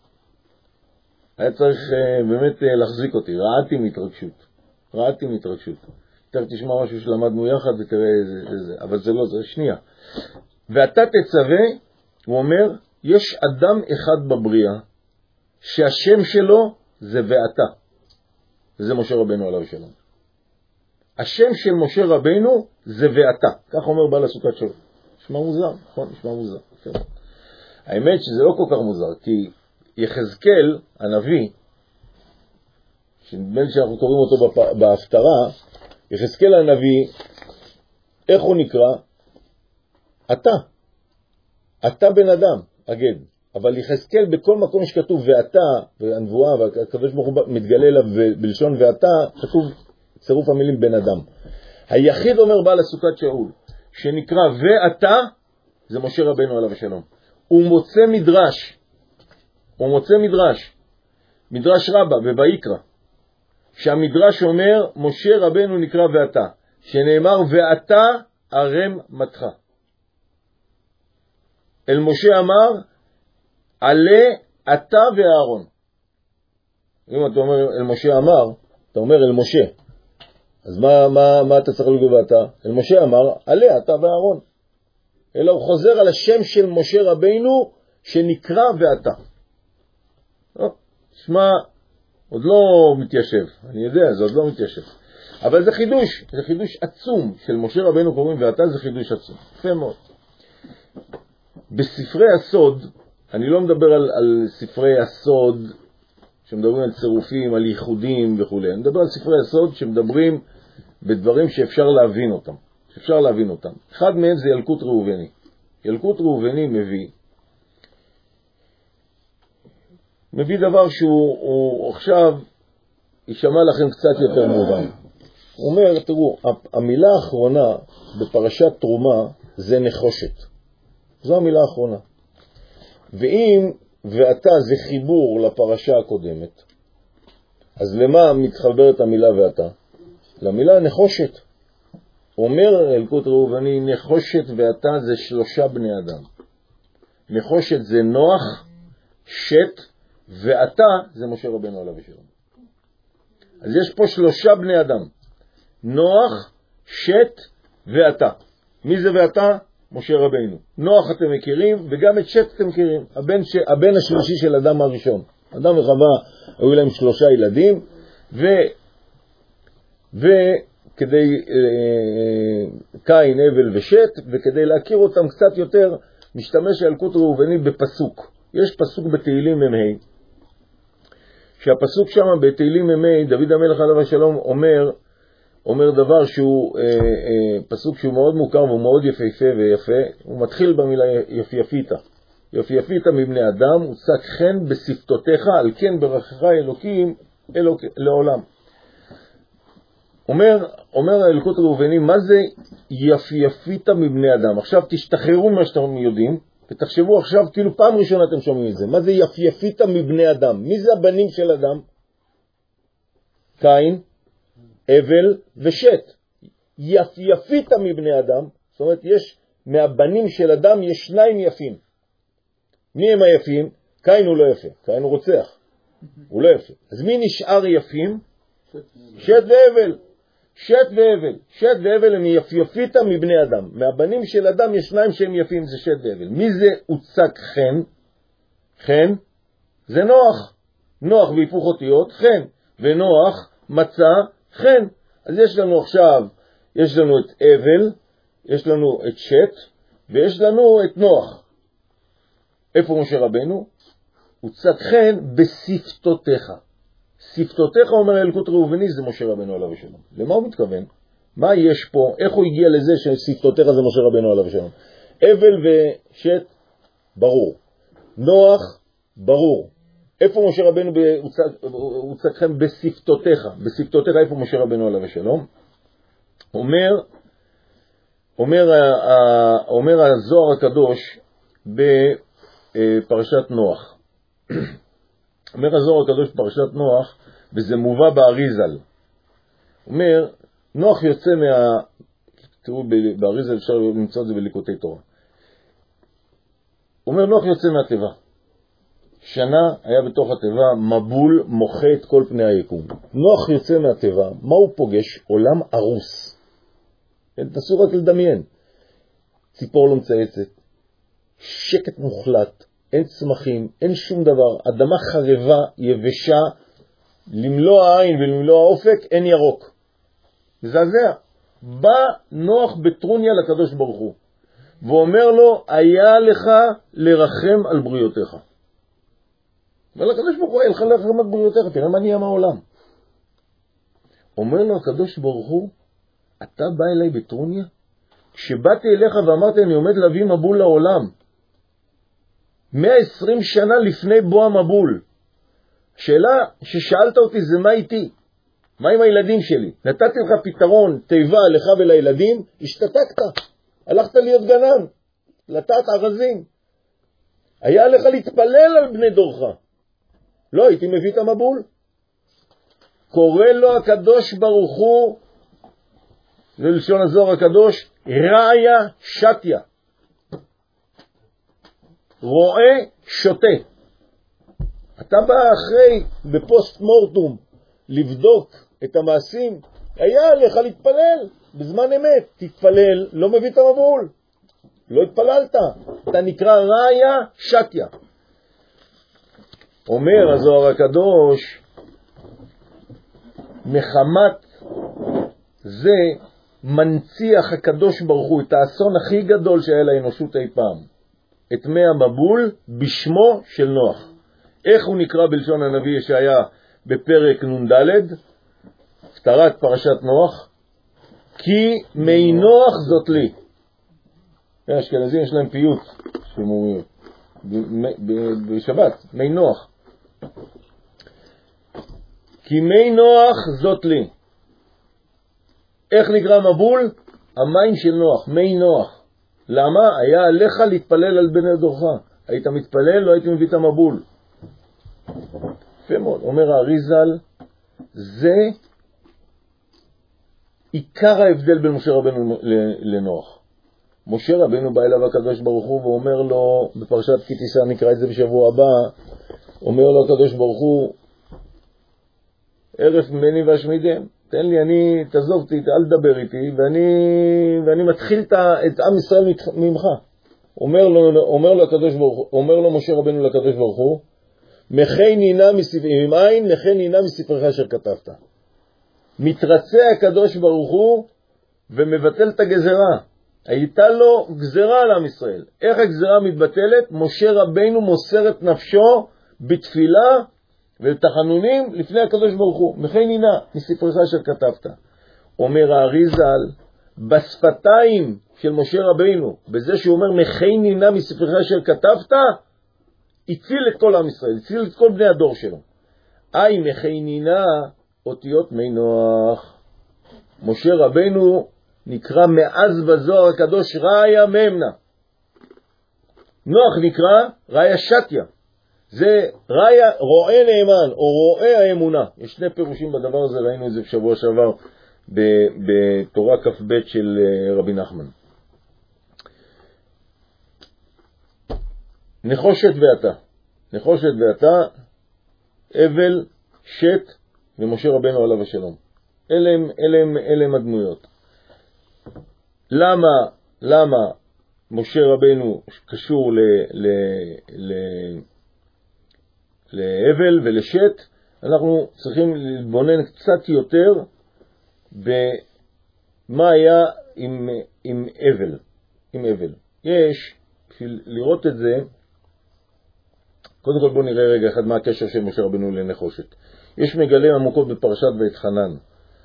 היה צריך uh, באמת uh, להחזיק אותי, ראיתי מתרגשות, ראיתי מתרגשות. תכף תשמע משהו שלמדנו יחד ותראה איזה, איזה, אבל זה לא, זה שנייה. ואתה תצווה, הוא אומר, יש אדם אחד בבריאה, שהשם שלו זה ואתה. וזה משה רבינו עליו שלום. השם של משה רבינו זה ואתה. כך אומר בעל הסוכת שלו. נשמע מוזר, נכון? נשמע מוזר. האמת שזה לא כל כך מוזר, כי יחזקאל, הנביא, שנדמה לי שאנחנו קוראים אותו בהפטרה, יחזקאל הנביא, איך הוא נקרא? אתה. אתה בן אדם, אגד. אבל יחזקאל בכל מקום שכתוב ואתה, והנבואה, והקדוש ברוך הוא מתגלה לה בלשון ואתה, כתוב צירוף המילים בן אדם. היחיד אומר בעל הסוכת שאול, שנקרא ואתה, זה משה רבנו עליו השלום. הוא מוצא מדרש, הוא מוצא מדרש, מדרש רבה ובעיקרא, שהמדרש אומר משה רבנו נקרא ואתה, שנאמר ואתה ארם מתך. אל משה אמר עלה אתה ואהרון. אם אתה אומר אל משה אמר, אתה אומר אל משה, אז מה, מה, מה אתה צריך לגבי אתה? אל משה אמר עלה אתה ואהרון, אלא הוא חוזר על השם של משה רבנו שנקרא ואתה. שמע, עוד לא מתיישב, אני יודע, זה עוד לא מתיישב, אבל זה חידוש, זה חידוש עצום. של משה רבנו קוראים ואתה, זה חידוש עצום, יפה מאוד. בספרי הסוד, אני לא מדבר על, על ספרי הסוד שמדברים על צירופים, על ייחודים וכו', אני מדבר על ספרי הסוד שמדברים בדברים שאפשר להבין אותם, שאפשר להבין אותם. אחד מהם זה ילקוט ראובני. ילקוט ראובני מביא מביא דבר שהוא הוא, עכשיו יישמע לכם קצת יותר מובן. הוא אומר, תראו, המילה האחרונה בפרשת תרומה זה נחושת. זו המילה האחרונה. ואם ואתה זה חיבור לפרשה הקודמת, אז למה מתחברת המילה ואתה? למילה נחושת. אומר ילקוט ראובני, נחושת ואתה זה שלושה בני אדם. נחושת זה נוח, שת, ואתה זה משה רבנו עליו השלום. אז יש פה שלושה בני אדם, נוח, שת ואתה. מי זה ואתה? משה רבנו. נוח אתם מכירים, וגם את שת אתם מכירים, הבן, ש... הבן השלישי של אדם הראשון. אדם וחווה היו להם שלושה ילדים, ו... וכדי אה, קין, הבל ושת, וכדי להכיר אותם קצת יותר, משתמש ילקוט ראובני בפסוק. יש פסוק בתהילים ממי, שהפסוק שם בתהילים ממי, דוד המלך עליו השלום אומר, אומר דבר שהוא, אה, אה, פסוק שהוא מאוד מוכר והוא מאוד יפהפה ויפה. הוא מתחיל במילה יפייפיתה. יפייפיתה מבני אדם, הוצק חן בשפתותיך, על כן ברכך אלוקים אלוק, לעולם. אומר, אומר הילקוט ראובני, מה זה יפייפיתה מבני אדם? עכשיו תשתחררו מה שאתם יודעים, ותחשבו עכשיו, כאילו פעם ראשונה אתם שומעים את זה. מה זה יפייפיתה מבני אדם? מי זה הבנים של אדם? קין, הבל ושת. יפייפיתה מבני אדם, זאת אומרת, יש מהבנים של אדם יש שניים יפים. מי הם היפים? קין הוא לא יפה, קין הוא רוצח, הוא לא יפה. אז מי נשאר יפים? שת והבל. שת והבל. שת והבל הם יפייפיתה מבני אדם. מהבנים של אדם יש שניים שהם יפים, זה שת והבל. מי זה הוצק חן? חן זה נוח. נוח בהיפוך אותיות חן, ונוח מצא חן. אז יש לנו עכשיו, יש לנו את הבל, יש לנו את שת, ויש לנו את נוח. איפה משה רבנו? הוצק חן בשפתותיך. שפתותיך, אומר ילקוט ראובני, זה משה רבנו עליו השלום. למה הוא מתכוון? מה יש פה? איך הוא הגיע לזה ששפתותיך זה משה רבנו עליו השלום? הבל ושת, ברור. נוח, ברור. איפה משה רבנו הוצק חן בשפתותיך? בשפתותיך איפה משה רבנו עליו השלום? אומר, אומר, אומר הזוהר הקדוש בפרשת נוח. אומר הזוהר הקדוש בפרשת נוח, וזה מובא באריזל. אומר, נוח יוצא מה... תראו, באריזל אפשר למצוא את זה בליקוטי תורה. אומר, נוח יוצא מהטבע. שנה היה בתוך הטבע, מבול מוחה את כל פני היקום. נוח יוצא מהטבע, מה הוא פוגש? עולם ארוס. תנסו רק לדמיין. ציפור לא מצייצת, שקט מוחלט, אין צמחים, אין שום דבר, אדמה חרבה, יבשה, למלוא העין ולמלוא האופק, אין ירוק. מזעזע. בא נוח בטרוניה לקדוש ברוך הוא, ואומר לו, היה לך לרחם על בריאותיך. ולקדוש ברוך הוא, היה לך לרחם על בריאותיך, תראה מה נהיה מהעולם. אומר לו הקדוש ברוך הוא, אתה בא אליי בטרוניה? כשבאתי אליך ואמרתי, אני עומד להביא מבול לעולם, מאה ועשרים שנה לפני בוא המבול. שאלה ששאלת אותי זה מה איתי? מה עם הילדים שלי? נתתי לך פתרון, תיבה לך ולילדים, השתתקת. הלכת להיות גנן, לטעת ארזים. היה לך להתפלל על בני דורך. לא, הייתי מביא את המבול. קורא לו הקדוש ברוך הוא, זה לשון הזוהר הקדוש, ראיה שתיה. רואה שותה. אתה בא אחרי, בפוסט מורטום, לבדוק את המעשים, היה עליך להתפלל, בזמן אמת, תתפלל, לא מביא את המבול. לא התפללת, אתה נקרא ראיה שתיה. אומר הזוהר הקדוש, מחמת זה מנציח הקדוש ברוך הוא את האסון הכי גדול שהיה לאנושות אי פעם, את מי המבול בשמו של נוח. איך הוא נקרא בלשון הנביא ישעיה בפרק נ"ד, הפטרת פרשת נוח? כי מי נוח זאת לי. האשכנזים יש להם פיוט שהם אומרים בשבת, מי נוח. כי מי נוח זאת לי. איך נקרא מבול? המים של נוח, מי נוח. למה? היה עליך להתפלל על בני דורך. היית מתפלל, לא הייתי מביא את המבול. יפה מאוד. אומר האריזל, זה עיקר ההבדל בין משה רבנו לנוח. משה רבנו בא אליו הקדוש ברוך הוא ואומר לו, בפרשת כי תישא, נקרא את זה בשבוע הבא, אומר לו הקדוש ברוך הוא, ערף ממני והשמידם, תן לי, אני, תעזוב אותי, אל תדבר איתי, ואני, ואני מתחיל את, את עם ישראל ממך. אומר לו, אומר לו הקדוש ברוך הוא, אומר לו משה רבנו לקדוש ברוך הוא, מחי נינה מספרך, עם עין, מחי נינה מספרך אשר כתבת. מתרצה הקדוש ברוך הוא ומבטל את הגזרה. הייתה לו גזרה על עם ישראל. איך הגזרה מתבטלת? משה רבנו מוסר את נפשו בתפילה ובתחנונים לפני הקדוש ברוך הוא. מחי נינה מספרך אשר כתבת. אומר האריזל, בשפתיים של משה רבנו, בזה שהוא אומר מחי נינה מספרך אשר כתבת, הציל את כל עם ישראל, הציל את כל בני הדור שלו. אי מחי נינה, אותיות מי נוח. משה רבנו נקרא מאז בזוהר הקדוש ראיה ממנה. נוח נקרא ראיה שתיה. זה ראיה רואה נאמן או רואה האמונה. יש שני פירושים בדבר הזה, ראינו את זה בשבוע שעבר בתורה כ"ב של רבי נחמן. נחושת ואתה. נחושת ואתה, אבל, שת ומשה רבנו עליו השלום. אלה הם, אלה הם, אלה הם הדמויות. למה, למה משה רבנו קשור ל, ל, ל, להבל ולשת? אנחנו צריכים להתבונן קצת יותר במה היה עם, עם אבל. עם אבל. יש, בשביל לראות את זה, קודם כל בואו נראה רגע אחד מה הקשר של משה רבנו לנחושת. יש מגלה עמוקות בפרשת ואתחנן.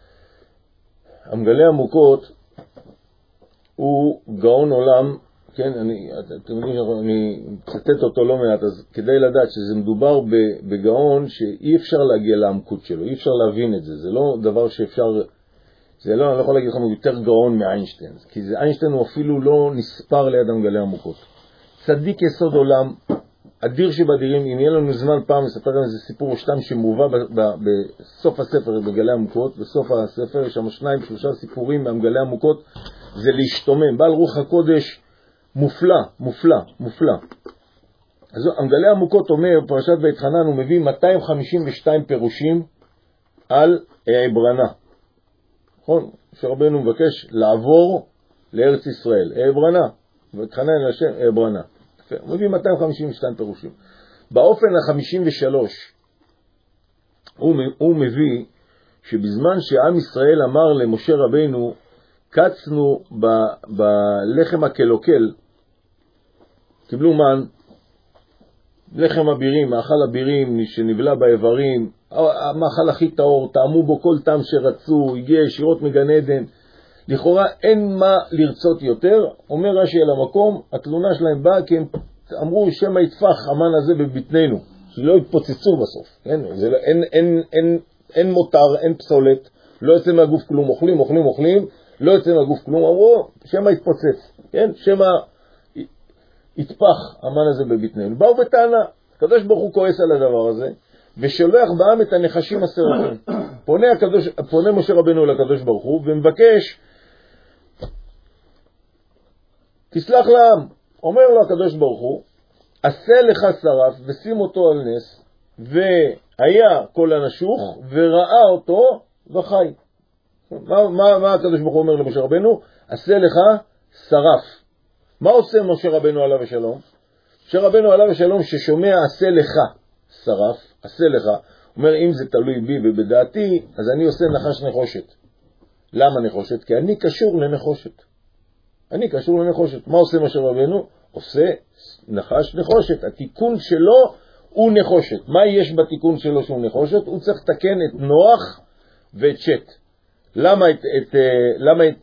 המגלה עמוקות הוא גאון עולם, כן, אני, אתם יודעים שאני מצטט אותו לא מעט, אז כדאי לדעת שזה מדובר בגאון שאי אפשר להגיע לעמקות שלו, אי אפשר להבין את זה, זה לא דבר שאפשר, זה לא, אני לא יכול להגיד לכם, הוא יותר גאון מאיינשטיין, כי זה, איינשטיין הוא אפילו לא נספר ליד המגלה עמוקות. צדיק יסוד עולם, אדיר שבאדירים, אם יהיה לנו זמן פעם לספר גם איזה סיפור או שתיים שמובא בסוף הספר במגלה עמוקות, בסוף הספר יש שם שניים שלושה סיפורים מהמגלה עמוקות, זה להשתומם, בעל רוח הקודש מופלא, מופלא, מופלא. אז המגלה עמוקות אומר, פרשת ואתחנן, הוא מביא מאתיים חמישים ושתיים פירושים על העברנה. נכון? שרבנו מבקש לעבור לארץ ישראל, העברנה, ואתחנן לשם, העברנה. הוא מביא מאתיים חמישים ושתיים פירושים. באופן ה-חמישים ושלוש הוא, הוא מביא שבזמן שעם ישראל אמר למשה רבנו, קצנו ב- בלחם הקלוקל, קיבלו מן, לחם הבירים, מאכל הבירים שנבלה באיברים, המאכל הכי טהור, טעמו בו כל טעם שרצו, הגיע ישירות מגן עדן, לכאורה אין מה לרצות יותר. אומר רש"י על המקום, התלונה שלהם באה כי הם אמרו שמה יטפח המן הזה בבטננו, שלא יתפוצצו בסוף, כן? זה לא, אין, אין, אין, אין מותר, אין פסולת, לא יוצא מהגוף כלום, אוכלים, אוכלים, אוכלים, לא יוצא מהגוף כלום, אמרו שמה יתפוצץ, כן? שמה יטפח המן הזה בבטננו. באו בטענה, הקדוש ברוך הוא כועס על הדבר הזה, ושולח בעם את הנחשים הסרחים. פונה, הקדוש, פונה משה רבנו לקדוש ברוך הוא, ומבקש, תסלח לעם. אומר לו הקדוש ברוך הוא, עשה לך שרף ושים אותו על נס, והיה כל הנשוך וראה אותו וחי. מה, מה, מה הקדוש ברוך הוא אומר למשה רבנו? עשה לך שרף. מה עושה משה רבנו עליו השלום? משה רבנו עליו השלום ששומע עשה לך שרף, עשה לך, אומר אם זה תלוי בי ובדעתי, אז אני עושה נחש נחושת. למה נחושת? כי אני קשור לנחושת. אני קשור לנחושת. מה עושה משה רבנו? עושה נחש נחושת. התיקון שלו הוא נחושת. מה יש בתיקון שלו שהוא נחושת? הוא צריך לתקן את נוח ואת שט. למה את, את, למה את,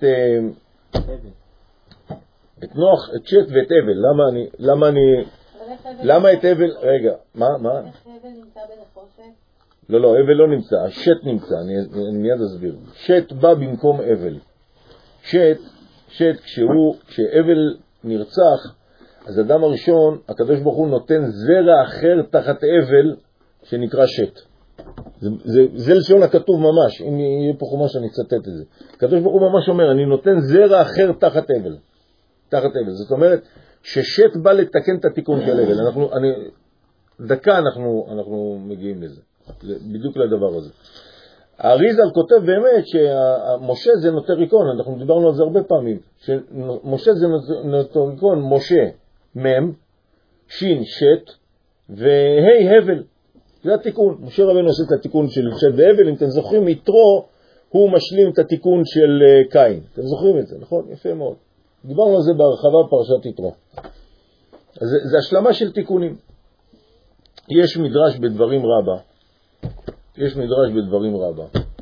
את נוח, את שט ואת אבל? למה אני, למה אני, למה את אבל, רגע, מה, מה? איך אבל נמצא בנחושת? לא, לא, אבל לא נמצא, השט נמצא, אני, אני מיד אסביר. שט בא במקום אבל. שט, שט, כשהוא, כשאבל נרצח, אז אדם הראשון, הקדוש ברוך הוא נותן זרע אחר תחת אבל, שנקרא שט. זה, זה, זה לשון הכתוב ממש, אם יהיה פה חומש אני אצטט את זה. הקדוש ברוך הוא ממש אומר, אני נותן זרע אחר תחת אבל. תחת אבל. זאת אומרת, ששט בא לתקן את התיקון של אבל. אנחנו, אני, דקה אנחנו, אנחנו מגיעים לזה. בדיוק לדבר הזה. האריז"ל כותב באמת שמשה זה נוטריקון, אנחנו דיברנו על זה הרבה פעמים, שמשה זה נוטריקון, משה מם, שין שט והי הבל. זה התיקון. משה רבנו עושה את התיקון של שט והבל. אם אתם זוכרים, יתרו הוא משלים את התיקון של קין. אתם זוכרים את זה, נכון? יפה מאוד. דיברנו על זה בהרחבה בפרשת יתרו. אז זה, זה השלמה של תיקונים. יש מדרש בדברים רבה. יש מדרש בדברים רבה.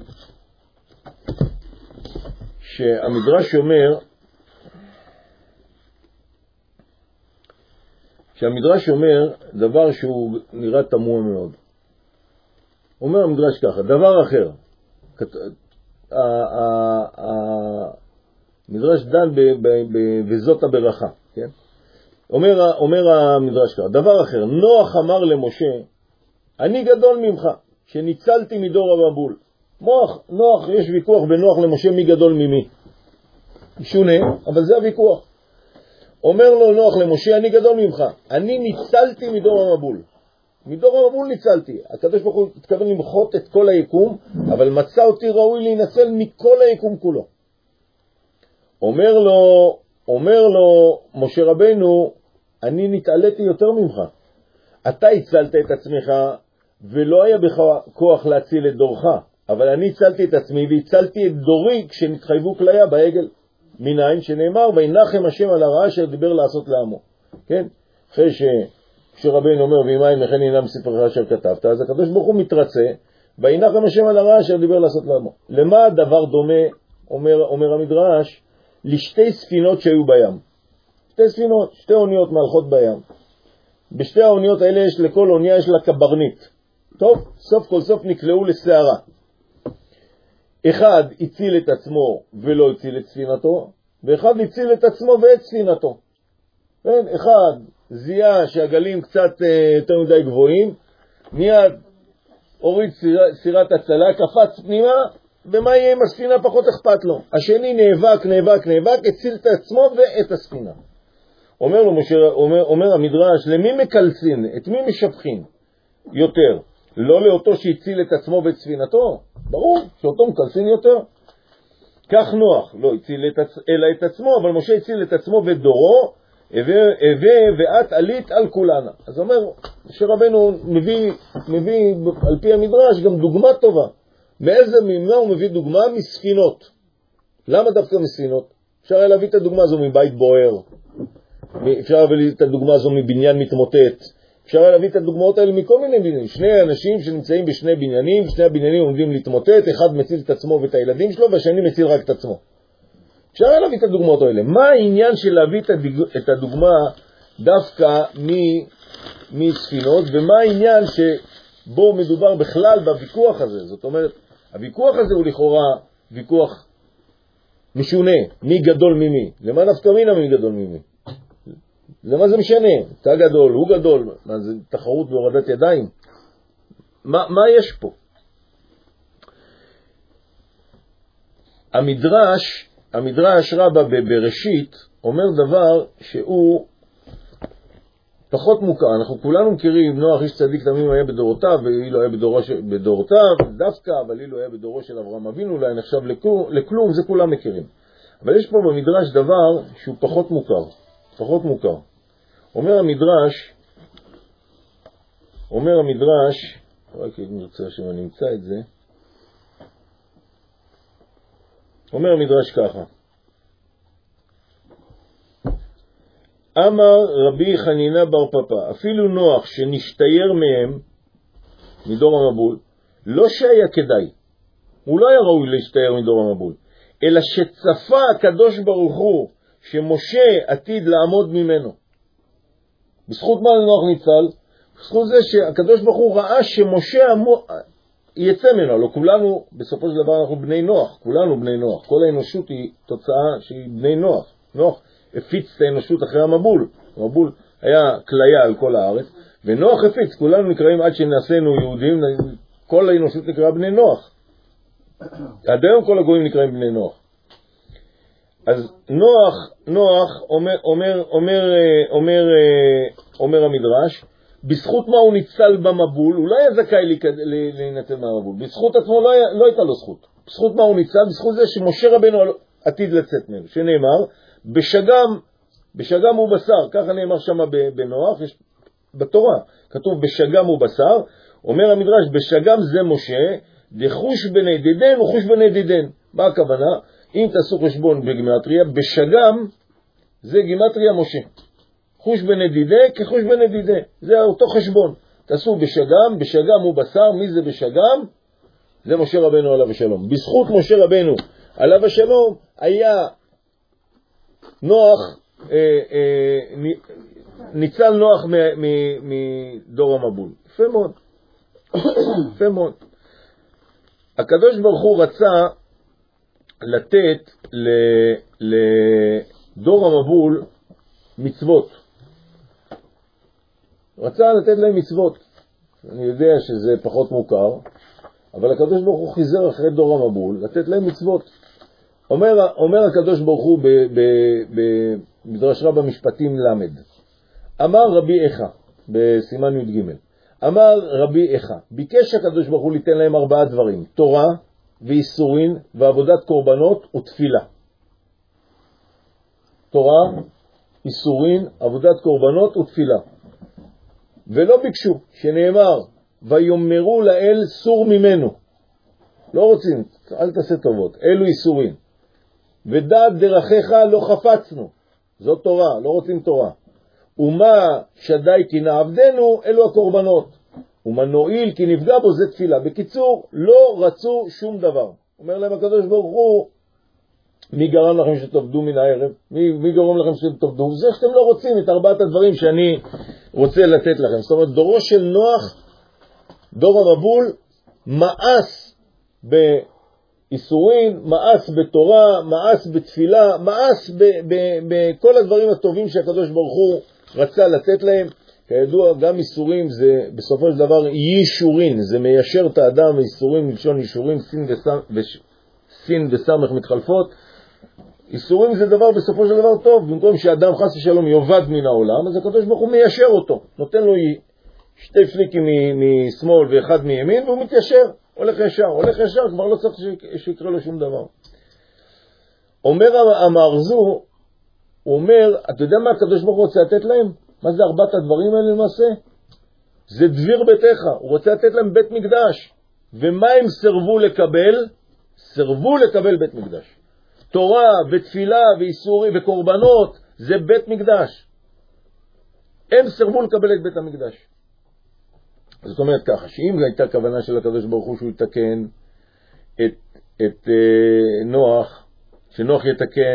שהמדרש אומר, שהמדרש אומר דבר שהוא נראה תמוה מאוד. אומר המדרש ככה, דבר אחר. המדרש דן בזאת הברכה, כן? אומר, אומר המדרש ככה, דבר אחר, נוח אמר למשה, אני גדול ממך, שניצלתי מדור המבול. מוח, נוח, יש ויכוח בין נוח למשה מי גדול ממי. שונה, אבל זה הוויכוח. אומר לו נוח למשה, אני גדול ממך, אני ניצלתי מדור המבול. מדור המבול ניצלתי. הקדוש ברוך הוא התכוון למחות את כל היקום, אבל מצא אותי ראוי להינצל מכל היקום כולו. אומר לו, אומר לו משה רבנו, אני נתעליתי יותר ממך. אתה הצלת את עצמך, ולא היה בך כוח להציל את דורך, אבל אני הצלתי את עצמי והצלתי את דורי כשנתחייבו כליה בעגל. מניין שנאמר, וינחם השם על הרעה שדיבר לעשות לעמו. כן? אחרי ש... כשרבנו אומר, וימיים לכן ינם ספרך אשר כתבת, אז הקדוש ברוך הוא מתרצה, וינחם השם על הרעה אשר דיבר לעשות לעמו. למה הדבר דומה, אומר, אומר המדרש, לשתי ספינות שהיו בים. שתי ספינות, שתי אוניות מהלכות בים. בשתי האוניות האלה יש לכל אונייה יש לה קברנית. טוב, סוף כל סוף נקלעו לסערה. אחד הציל את עצמו ולא הציל את ספינתו, ואחד הציל את עצמו ואת ספינתו. כן? אחד זיהה שהגלים קצת אה, יותר מדי גבוהים, מיד הוריד סירת הצלה, קפץ פנימה, ומה יהיה עם הספינה פחות אכפת לו. השני נאבק, נאבק, נאבק, הציל את עצמו ואת הספינה. אומר לו משה, אומר, אומר המדרש, למי מקלסין? את מי משבחין יותר? לא לאותו שהציל את עצמו ואת ספינתו? ברור שאותו מקלסין יותר. כך נוח, לא הציל את, אלא את עצמו, אבל משה הציל את עצמו ואת דורו, הווה ואת עלית על כולנה. אז אומר, שרבנו מביא, מביא על פי המדרש גם דוגמה טובה. מאיזה ממה הוא מביא דוגמה? מספינות. למה דווקא מספינות? אפשר היה להביא את הדוגמה הזו מבית בוער. אפשר להביא את הדוגמה הזו מבניין מתמוטט. אפשר היה להביא את הדוגמאות האלה מכל מיני בניינים. שני אנשים שנמצאים בשני בניינים, שני הבניינים עומדים להתמוטט, אחד מציל את עצמו ואת הילדים שלו, והשני מציל רק את עצמו. אפשר היה להביא את הדוגמאות האלה. מה העניין של להביא את הדוגמה דווקא מספינות, ומה העניין שבו מדובר בכלל בוויכוח הזה? זאת אומרת, הוויכוח הזה הוא לכאורה ויכוח משונה, מי גדול ממי. למה נפקא מינה מי גדול ממי? למה זה משנה? אתה גדול, הוא גדול, מה זה תחרות בהורדת ידיים? מה, מה יש פה? המדרש, המדרש רבה בראשית אומר דבר שהוא פחות מוכר. אנחנו כולנו מכירים, נוח איש צדיק תמים היה בדורותיו, ואילו היה בדורו, בדורותיו דווקא, אבל אילו היה בדורו של אברהם אבינו, אולי נחשב לכלום, זה כולם מכירים. אבל יש פה במדרש דבר שהוא פחות מוכר, פחות מוכר. אומר המדרש, אומר המדרש, רק אם נרצה שאני נמצא את זה, אומר המדרש ככה, אמר רבי חנינה בר פפא, אפילו נוח שנשתייר מהם, מדור המבול, לא שהיה כדאי, הוא לא היה ראוי להשתייר מדור המבול, אלא שצפה הקדוש ברוך הוא שמשה עתיד לעמוד ממנו. בזכות מה נוח ניצל? בזכות זה שהקדוש ברוך הוא ראה שמשה עמו... יצא ממנו. לא כולנו, בסופו של דבר אנחנו בני נוח, כולנו בני נוח. כל האנושות היא תוצאה שהיא בני נוח. נוח הפיץ את האנושות אחרי המבול. המבול היה כליה על כל הארץ, ונוח הפיץ. כולנו נקראים עד שנעשינו יהודים, כל האנושות נקרא בני נוח. עד היום כל הגויים נקראים בני נוח. אז נוח, נוח אומר, אומר, אומר, אומר, אומר המדרש, בזכות מה הוא ניצל במבול, הוא לא היה זכאי להינצל מהמבול, בזכות עצמו לא, היה, לא הייתה לו זכות. בזכות מה הוא ניצל? בזכות זה שמשה רבנו עתיד לצאת ממנו, שנאמר, בשגם, בשגם הוא בשר, ככה נאמר שם בנוח, יש, בתורה, כתוב בשגם הוא בשר, אומר המדרש, בשגם זה משה, דחוש בני דידן וחוש בני דידן. מה הכוונה? אם תעשו חשבון בגימטריה, בשגם זה גימטריה משה. חוש בנדידה כחוש בנדידה. זה אותו חשבון. תעשו בשגם, בשגם הוא בשר. מי זה בשגם? זה משה רבנו עליו השלום. בזכות משה רבנו עליו השלום היה נוח, אה, אה, ניצל נוח מדור המבול. יפה מאוד. יפה מאוד. הקדוש ברוך הוא רצה לתת לדור המבול מצוות. רצה לתת להם מצוות. אני יודע שזה פחות מוכר, אבל הקדוש ברוך הוא חיזר אחרי דור המבול לתת להם מצוות. אומר, אומר הקדוש ברוך הוא במדרש רבה משפטים למד. אמר רבי איכה, בסימן י' ג', אמר רבי איכה, ביקש הקדוש ברוך הוא ליתן להם ארבעה דברים, תורה ואיסורין ועבודת קורבנות ותפילה. תורה, איסורין, עבודת קורבנות ותפילה. ולא ביקשו, שנאמר, ויומרו לאל סור ממנו. לא רוצים, אל תעשה טובות, אלו איסורין. ודעת דרכיך לא חפצנו, זאת תורה, לא רוצים תורה. ומה שדי כי נעבדנו, אלו הקורבנות. ומה נועיל כי נפגע בו, זה תפילה. בקיצור, לא רצו שום דבר. אומר להם הקדוש ברוך הוא, מי גרם לכם שתעבדו מן הערב? מי, מי גרם לכם שתעבדו? זה שאתם לא רוצים את ארבעת הדברים שאני רוצה לתת לכם. זאת אומרת, דורו של נוח, דור המבול, מאס באיסורין, מאס בתורה, מאס בתפילה, מאס בכל הדברים הטובים שהקדוש ברוך הוא רצה לתת להם. כידוע, גם איסורים זה בסופו של דבר יישורין, זה מיישר את האדם, איסורים מלשון יישורים, סין וסמך, סין וסמך מתחלפות. איסורים זה דבר בסופו של דבר טוב, במקום שאדם חס ושלום יובד מן העולם, אז הקדוש ברוך הוא מיישר אותו, נותן לו שתי פליקים משמאל ואחד מימין, והוא מתיישר, הולך ישר, הולך ישר, כבר לא צריך שיקרה לו שום דבר. אומר המארזו, הוא אומר, אתה יודע מה הקדוש ברוך הוא רוצה לתת להם? מה זה ארבעת הדברים האלה למעשה? זה דביר ביתך, הוא רוצה לתת להם בית מקדש. ומה הם סרבו לקבל? סרבו לקבל בית מקדש. תורה ותפילה ואיסורים וקורבנות זה בית מקדש. הם סרבו לקבל את בית המקדש. זאת אומרת ככה, שאם הייתה כוונה של הקדוש ברוך הוא שהוא יתקן את, את אה, נוח, שנוח יתקן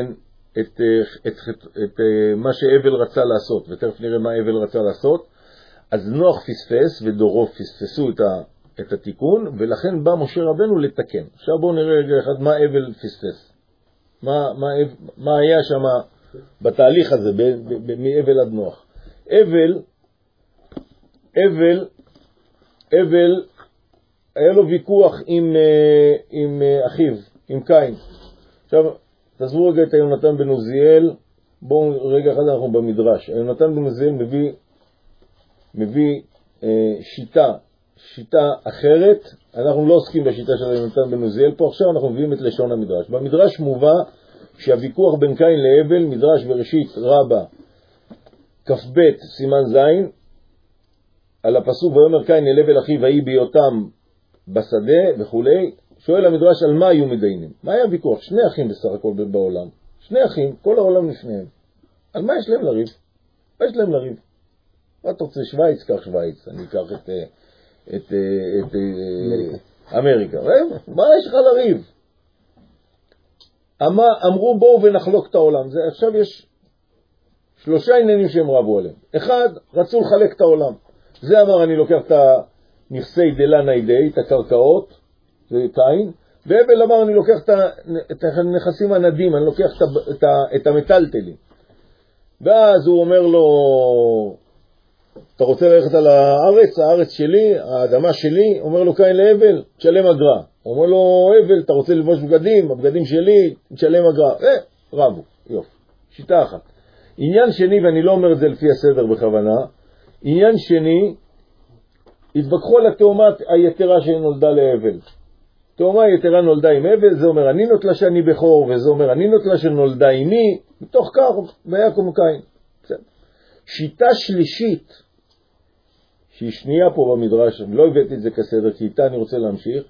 את, את, את, את מה שהבל רצה לעשות, ותכף נראה מה הבל רצה לעשות. אז נוח פספס ודורו פספסו את, ה, את התיקון, ולכן בא משה רבנו לתקן. עכשיו בואו נראה רגע אחד מה הבל פספס. מה, מה, מה היה שם בתהליך הזה, מהבל עד נוח. הבל, הבל, הבל, היה לו ויכוח עם, עם אחיו, עם קין. עכשיו, תעזבו רגע את יונתן בן עוזיאל, בואו רגע אחד אנחנו במדרש. יונתן בן עוזיאל מביא, מביא אה, שיטה, שיטה אחרת. אנחנו לא עוסקים בשיטה של יונתן בן עוזיאל פה, עכשיו אנחנו מביאים את לשון המדרש. במדרש מובא שהוויכוח בין קין להבל, מדרש בראשית רבה, כ"ב סימן זין, על הפסוק ויאמר קין אל הבל אחיו ויהי בהיותם בשדה וכולי. שואל המדרש על מה היו מדיינים. מה היה ויכוח? שני אחים בסך הכל בעולם. שני אחים, כל העולם לפניהם. על מה יש להם לריב? מה יש להם לריב? מה אתה רוצה? שוויץ? קח שוויץ. אני אקח את, את, את, את אמריקה. מה יש לך לריב? אמרו בואו ונחלוק את העולם. זה, עכשיו יש שלושה עניינים שהם רבו עליהם. אחד, רצו לחלק את העולם. זה אמר אני לוקח את הנכסי דלנה ידי, את הקרקעות, זה קין, והבל אמר אני לוקח את הנכסים הנדים, אני לוקח את, את, את המטלטלים. ואז הוא אומר לו, אתה רוצה ללכת על הארץ, הארץ שלי, האדמה שלי? אומר לו קין להבל, תשלם אגרה. אומר לו הבל, אתה רוצה לבוש בגדים, הבגדים שלי, תשלם אגרה. אה, רבו, יופי, שיטה אחת. עניין שני, ואני לא אומר את זה לפי הסדר בכוונה, עניין שני, התווכחו על התאומה היתרה שנולדה להבל. תאומה היתרה נולדה עם הבל, זה אומר אני נוטלה שאני בכור, וזה אומר אני נוטלה שנולדה עימי, מתוך כך ויקום קין. שיטה שלישית, שהיא שנייה פה במדרש, לא הבאתי את זה כסדר, כי איתה אני רוצה להמשיך.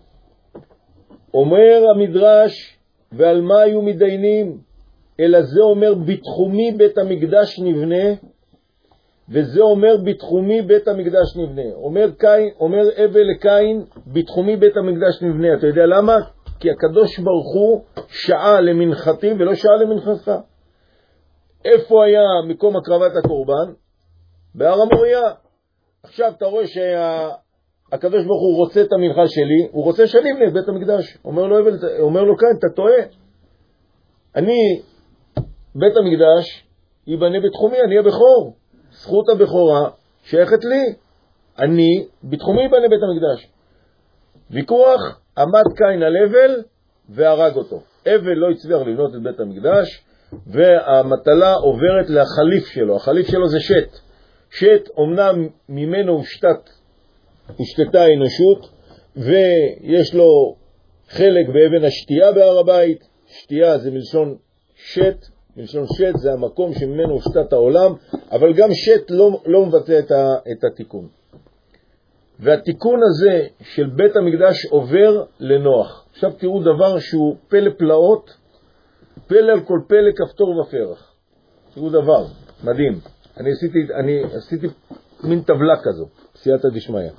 אומר המדרש, ועל מה היו מדיינים? אלא זה אומר בתחומי בית המקדש נבנה, וזה אומר בתחומי בית המקדש נבנה. אומר קין, אומר הבל לקין, בתחומי בית המקדש נבנה. אתה יודע למה? כי הקדוש ברוך הוא שעה למנחתי ולא שעה למנחתך. איפה היה מקום הקרבת הקורבן? בהר המוריה. עכשיו אתה רואה שהקדוש ברוך הוא רוצה את המנחה שלי, הוא רוצה שנבנה את בית המקדש. אומר לו הבל, אומר לו קין, אתה טועה. אני, בית המקדש ייבנה בתחומי, אני הבכור. זכות הבכורה שייכת לי. אני בתחומי ייבנה בית המקדש. ויכוח, עמד קין על הבל והרג אותו. הבל לא הצליח לבנות את בית המקדש, והמטלה עוברת לחליף שלו. החליף שלו זה שת. שת אומנם ממנו הושתת, הושתתה האנושות, ויש לו חלק באבן השתייה בהר הבית. שתייה זה מלשון שת, מלשון שת זה המקום שממנו הושתת העולם, אבל גם שת לא, לא מבטא את, ה, את התיקון. והתיקון הזה של בית המקדש עובר לנוח. עכשיו תראו דבר שהוא פלא פלאות, פלא על כל פלא כפתור ופרח. תראו דבר מדהים. אני עשיתי, אני עשיתי מין טבלה כזו, סייעתא דשמיא.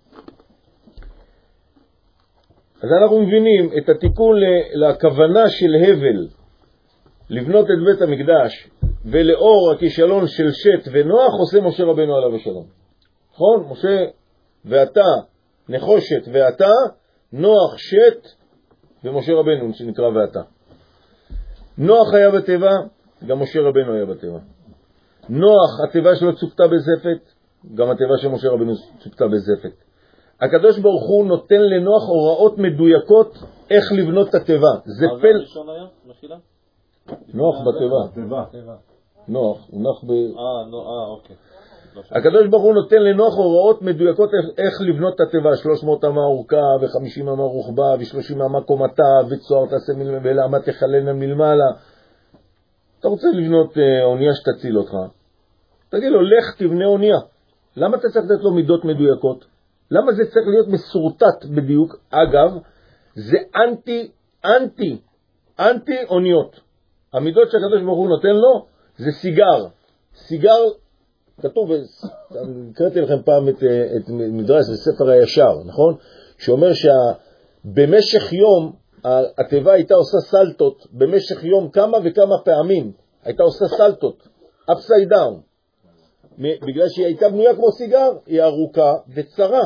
אז אנחנו מבינים את התיקון לכוונה של הבל לבנות את בית המקדש, ולאור הכישלון של שת ונוח עושה משה רבנו עליו השלום. נכון? משה ואתה, נחושת ואתה, נוח שת ומשה רבנו שנקרא ואתה. נוח היה בטבע, גם משה רבנו היה בטבע. נוח, הטבע שלו צוקתה בזפת, גם הטבע של משה רבנו צוקתה בזפת. הקדוש ברוך הוא נותן לנוח הוראות מדויקות איך לבנות את הטבע. זה פל... מה ראשון היה? מחילה? נוח בטבע. טבע. נוח, הוא נח ב... אה, אה, אוקיי. הקדוש ברוך הוא נותן לנוח הוראות מדויקות איך לבנות את הטבע. שלוש מאות אמה אורכה ו-חמישים אמה רוחבה ו-שלושים אמה קומתה וצוהר תעשה ולמה תחללנה מלמעלה. אתה רוצה לבנות אונייה שתציל אותך, תגיד לו לך תבנה אונייה. למה אתה צריך לתת לו מידות מדויקות? למה זה צריך להיות מסורטט בדיוק? אגב, זה אנטי, אנטי, אנטי אוניות. המידות שהקדוש ברוך הוא נותן לו זה סיגר. סיגר, כתוב, קראתי לכם פעם את, את מדרש, זה ספר הישר, נכון? שאומר שבמשך יום הטבע הייתה עושה סלטות במשך יום כמה וכמה פעמים, הייתה עושה סלטות, upside down, בגלל שהיא הייתה בנויה כמו סיגר, היא ארוכה וצרה.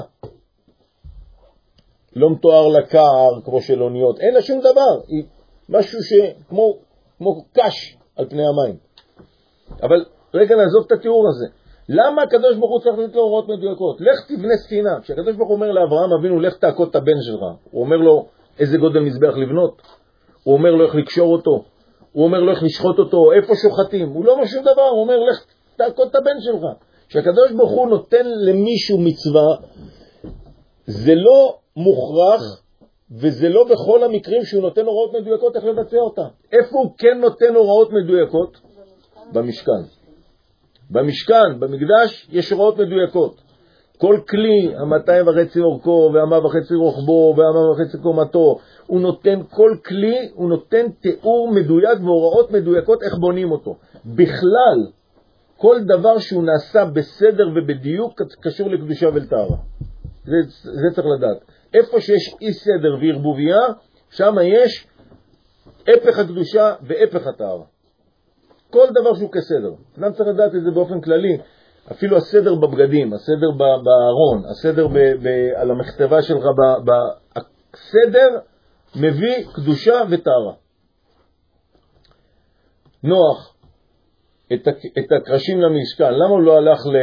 לא מתואר לקר כמו של אוניות, אין לה שום דבר, היא משהו שכמו כמו קש על פני המים. אבל רגע נעזוב את התיאור הזה. למה הקדוש ברוך הוא צריך לתת לו הוראות מדויקות? לך תבנה ספינה. כשהקדוש ברוך הוא אומר לאברהם אבינו, לך תעקוד את הבן שלך, הוא אומר לו איזה גודל מזבח לבנות, הוא אומר לו איך לקשור אותו, הוא אומר לו איך לשחוט אותו, איפה שוחטים, הוא לא אומר שום דבר, הוא אומר לך תעקוד את הבן שלך. כשהקדוש ברוך הוא נותן למישהו מצווה, זה לא מוכרח, וזה לא בכל המקרים שהוא נותן הוראות מדויקות איך לבצע אותה. איפה הוא כן נותן הוראות מדויקות? במשכן. במשכן, במקדש, יש הוראות מדויקות. כל כלי, המאתיים וחצי אורכו, והמה וחצי רוחבו, והמה וחצי קומתו, הוא נותן, כל כלי, הוא נותן תיאור מדויק והוראות מדויקות איך בונים אותו. בכלל, כל דבר שהוא נעשה בסדר ובדיוק קשור לקדושה ולטהרה. זה, זה צריך לדעת. איפה שיש אי סדר וערבוביה, שם יש הפך הקדושה והפך הטהרה. כל דבר שהוא כסדר. אדם צריך לדעת את זה באופן כללי. אפילו הסדר בבגדים, הסדר בארון, הסדר ב, ב, על המכתבה שלך, ב, ב, הסדר מביא קדושה וטהרה. נוח, את, את הקרשים למשכן, למה הוא לא הלך ל...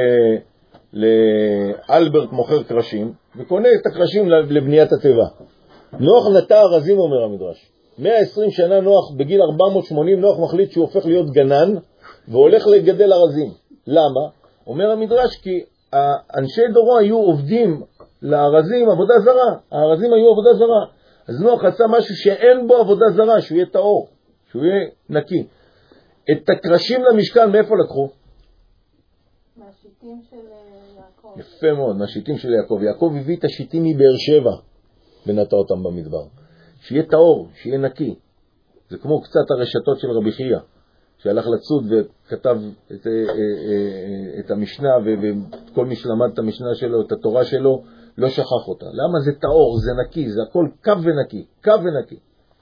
לאלברט מוכר קרשים וקונה את הקרשים לבניית הטבע? נוח נטע ארזים, אומר המדרש. מאה ועשרים שנה נוח, בגיל ארבע מאות ושמונים נוח מחליט שהוא הופך להיות גנן והולך לגדל ארזים. למה? אומר המדרש כי אנשי דורו היו עובדים לארזים עבודה זרה, הארזים היו עבודה זרה, אז נוח עשה משהו שאין בו עבודה זרה, שהוא יהיה טהור, שהוא יהיה נקי. את הקרשים למשכן מאיפה לקחו? מהשיטים של יעקב. יפה מאוד, מהשיטים של יעקב. יעקב הביא את השיטים מבאר שבע ונטע אותם במדבר. שיהיה טהור, שיהיה נקי. זה כמו קצת הרשתות של רבי חייא, שהלך לצוד וכתב את, את המשנה, וכל מי שלמד את המשנה שלו, את התורה שלו, לא שכח אותה. למה? זה טהור, זה נקי, זה הכל קו ונקי, קו ונקי.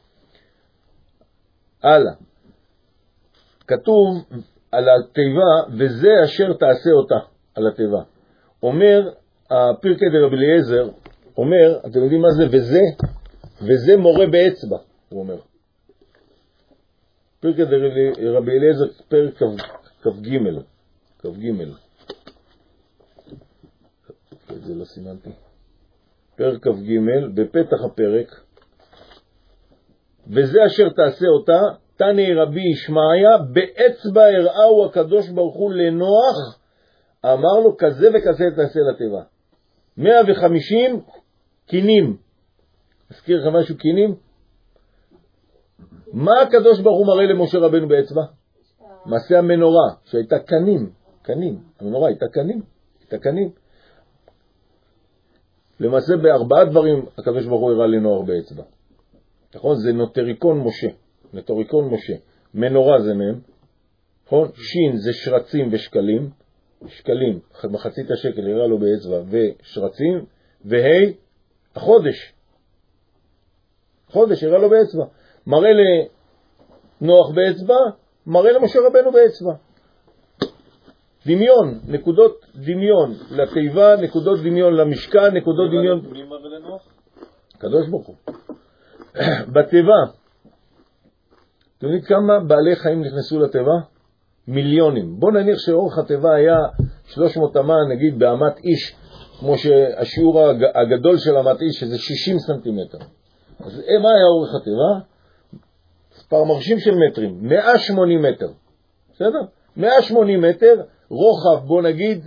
הלאה. כתוב על התיבה, וזה אשר תעשה אותה, על התיבה. אומר, הפרקי דרבי אליעזר, אומר, אתם יודעים מה זה וזה? וזה מורה באצבע, הוא אומר. פרקי דרבי אליעזר, פרק כ"ג, כ"ג. את זה לא סימנתי. פרק כ"ג, בפתח הפרק, וזה אשר תעשה אותה, תני רבי ישמעיה, באצבע הראהו הקדוש ברוך הוא לנוח, אמר לו כזה וכזה תעשה לתיבה. מאה וחמישים קינים. אזכיר לך משהו קינים? מה הקדוש ברוך הוא מראה למשה רבנו באצבע? מעשה המנורה, שהייתה קנים, קנים. המנורה הייתה קנים, הייתה קנים. למעשה בארבעה דברים הקדוש ברוך הוא הראה לנוח באצבע. נכון? זה נוטריקון משה. נוטריקון משה. מנורה זה מהם. נכון? שין זה שרצים ושקלים. שקלים, מחצית השקל הראה לו באצבע ושרצים. והי, החודש. חודש הראה לו באצבע. מראה לנוח באצבע, מראה למשה רבנו באצבע. דמיון, נקודות דמיון לתיבה, נקודות דמיון למשכן, נקודות דמיון. מי מראה לנוח? קדוש ברוך הוא. בתיבה, אתם יודעים כמה בעלי חיים נכנסו לתיבה? מיליונים. בוא נניח שאורך התיבה היה שלוש מאות אמה, נגיד באמת איש, כמו שהשיעור הגדול של אמת איש, שזה שישים סנטימטר. אז מה היה אורך התיבה? מספר מרשים של מטרים, מאה ושמונים מטר. בסדר? מאה ושמונים מטר, רוחב, בוא נגיד,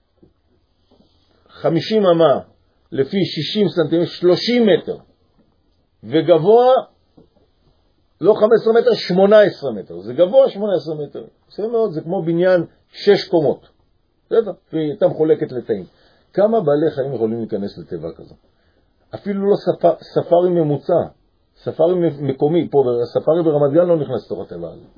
חמישים אמה, לפי שישים סנטימטר, שלושים מטר. וגבוה, לא חמש עשרה מטר, שמונה עשרה מטר. זה גבוה שמונה עשרה מטר. בסדר מאוד, זה כמו בניין שש קומות. בסדר? והיא הייתה מחולקת לתאים. כמה בעלי חיים יכולים להיכנס לתיבה כזו? אפילו לא ספר, ספרי ממוצע. ספרי מקומי, פה ספרי ברמת גן לא נכנס לתוך התיבה הזאת.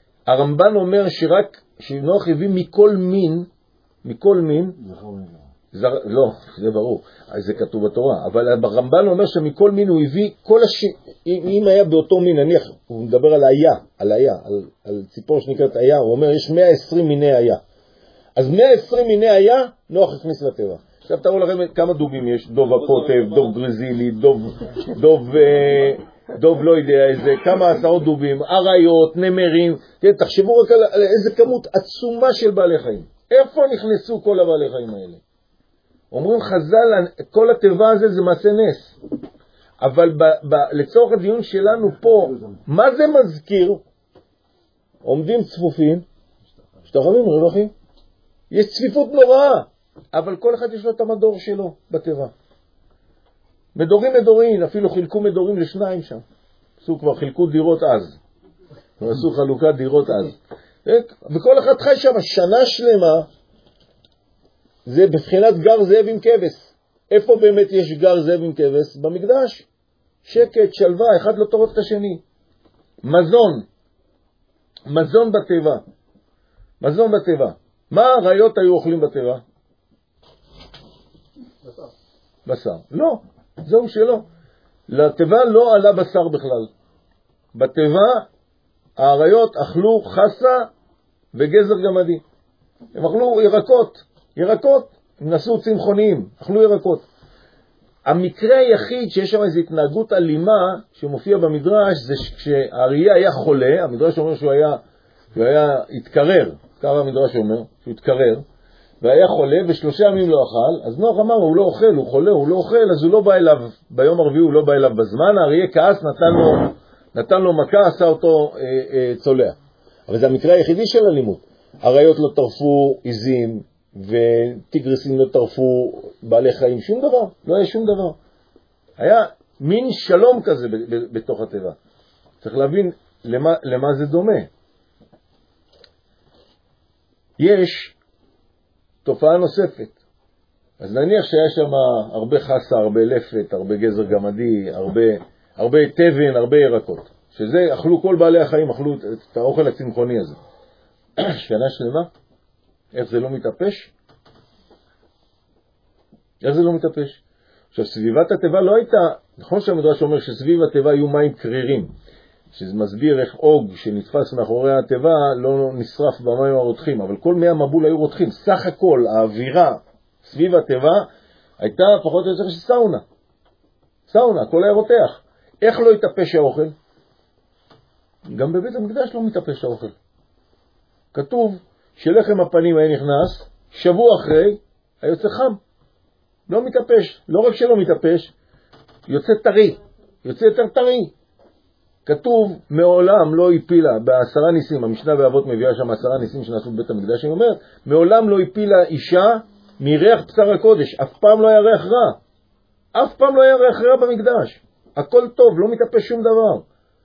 הרמב"ן אומר שרק, שנוח הביא מכל מין, מכל מין, זר... לא, זה ברור, זה כתוב בתורה, אבל ברמב"ן אומר שמכל מין הוא הביא, כל הש... אם היה באותו מין, נניח, הוא מדבר על היה, על היה, על, על ציפור שנקראת היה, הוא אומר יש מאה ועשרים מיני היה. אז מאה ועשרים מיני היה, נוח הכניס לטבע. עכשיו תראו לכם כמה דובים יש, דוב הפוטב, דוב ברזילי, דוב, דוב, דוב לא יודע איזה, כמה עשרות דובים, אריות, נמרים, תחשבו רק על, על איזה כמות עצומה של בעלי חיים. איפה נכנסו כל הבעלי חיים האלה? אומרים חז"ל, כל הטבע הזה זה מעשה נס. אבל ב, ב, לצורך הדיון שלנו פה, מה זה מזכיר? עומדים צפופים, שתחמים רווחים. יש צפיפות נוראה, אבל כל אחד יש לו את המדור שלו בטבע. מדורים מדורים, אפילו חילקו מדורים לשניים שם. עשו כבר חילקו דירות אז. עשו חלוקת דירות אז. וכל אחד חי שם שנה שלמה, זה בבחינת גר זאב עם כבש. איפה באמת יש גר זאב עם כבש? במקדש. שקט, שלווה, אחד לא טורף את השני. מזון. מזון בטבע. מזון בטבע. מה הראיות היו אוכלים בטבע? בשר. בשר. לא, זהו שלא. לטבע לא עלה בשר בכלל. בטבע האריות אכלו חסה וגזר גמדי. הם אכלו ירקות. ירקות, הם נסו צמחוניים, אכלו ירקות. המקרה היחיד שיש שם איזו התנהגות אלימה שמופיע במדרש זה כשהאריה היה חולה, המדרש אומר שהוא היה, שהוא היה התקרר, ככה המדרש אומר, שהוא התקרר, והיה חולה ושלושה ימים לא אכל, אז נוח אמר, הוא לא אוכל, הוא חולה, הוא לא אוכל, אז הוא לא בא אליו, ביום הרביעי הוא לא בא אליו בזמן, האריה כעס, נתן לו, נתן לו מכה, עשה אותו אה, אה, צולע. אבל זה המקרה היחידי של אלימות. האריות לא טרפו עיזים, וטיגרסים לא טרפו בעלי חיים, שום דבר, לא היה שום דבר. היה מין שלום כזה בתוך הטבע. צריך להבין למה, למה זה דומה. יש תופעה נוספת. אז נניח שהיה שם הרבה חסה, הרבה לפת, הרבה גזר גמדי, הרבה, הרבה טבן, הרבה ירקות. שזה אכלו כל בעלי החיים, אכלו את האוכל הצמחוני הזה. שנה שלמה? איך זה לא מתאפש? איך זה לא מתאפש? עכשיו, סביבת הטבע לא הייתה, נכון שהמדרש אומר שסביב הטבע היו מים קרירים, שזה מסביר איך אוג שנתפס מאחורי הטבע לא נשרף במים הרותחים, אבל כל מי המבול היו רותחים. סך הכל, האווירה סביב הטבע הייתה פחות או יותר של סאונה. סאונה, הכל היה רותח. איך לא התאפש האוכל? גם בבית המקדש לא מתאפש האוכל. כתוב שלחם הפנים היה נכנס, שבוע אחרי, היוצא חם. לא מתאפש. לא רק שלא מתאפש, יוצא טרי. יוצא יותר טרי. כתוב, מעולם לא הפילה, בעשרה ניסים, המשנה באבות מביאה שם עשרה ניסים שנעשו בבית המקדש, היא אומרת, מעולם לא הפילה אישה מריח בשר הקודש. אף פעם לא היה ריח רע. אף פעם לא היה ריח רע במקדש. הכל טוב, לא מתאפש שום דבר.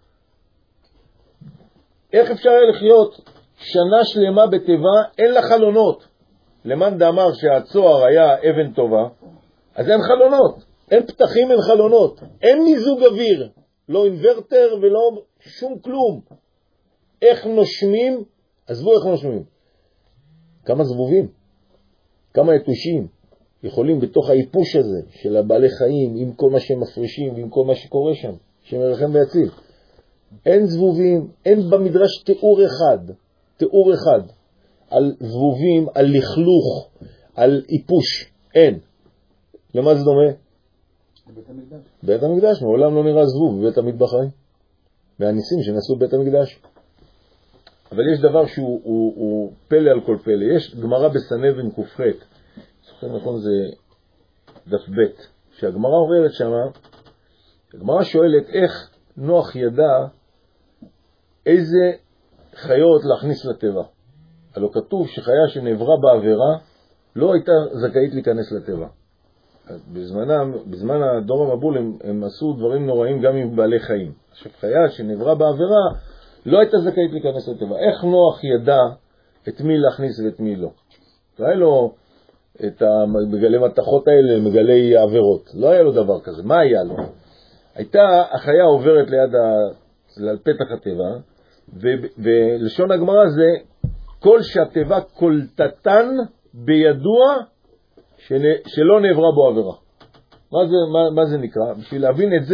איך אפשר היה לחיות שנה שלמה בטבע, אין לה חלונות. למאן דאמר שהצוהר היה אבן טובה, אז אין חלונות. אין פתחים, אין חלונות. אין מיזוג אוויר. לא אינברטר ולא שום כלום. איך נושמים? עזבו איך נושמים. כמה זבובים, כמה יתושים יכולים בתוך האיפוש הזה של הבעלי חיים, עם כל מה שהם מפרישים ועם כל מה שקורה שם, שמרחם ויציל. אין זבובים, אין במדרש תיאור אחד, תיאור אחד, על זבובים, על לכלוך, על איפוש. אין. למה זה דומה? בית המקדש. בית המקדש, מעולם לא נראה זבוב בבית המטבחיים. והניסים שנעשו בבית המקדש. אבל יש דבר שהוא הוא, הוא פלא על כל פלא. יש גמרא בסנהדרין ק"ח, זוכרים נכון זה דף ב', שהגמרא אומרת שמה, הגמרא שואלת איך נוח ידע איזה חיות להכניס לטבע. הלא כתוב שחיה שנעברה בעבירה לא הייתה זכאית להיכנס לטבע. בזמנם, בזמן הדור המבול הם, הם עשו דברים נוראים גם עם בעלי חיים. עכשיו חיה שנעברה בעבירה לא הייתה זכאית להיכנס לטבע. איך נוח ידע את מי להכניס ואת מי לא? לא היה לו את המגלי מתחות האלה, מגלי העבירות. לא היה לו דבר כזה. מה היה לו? הייתה החיה עוברת ליד ה... לפתח הטבע, ו... ולשון הגמרא זה כל שהטבע קולטתן בידוע שלא נעברה בו עבירה. מה זה, מה, מה זה נקרא? בשביל להבין את זה...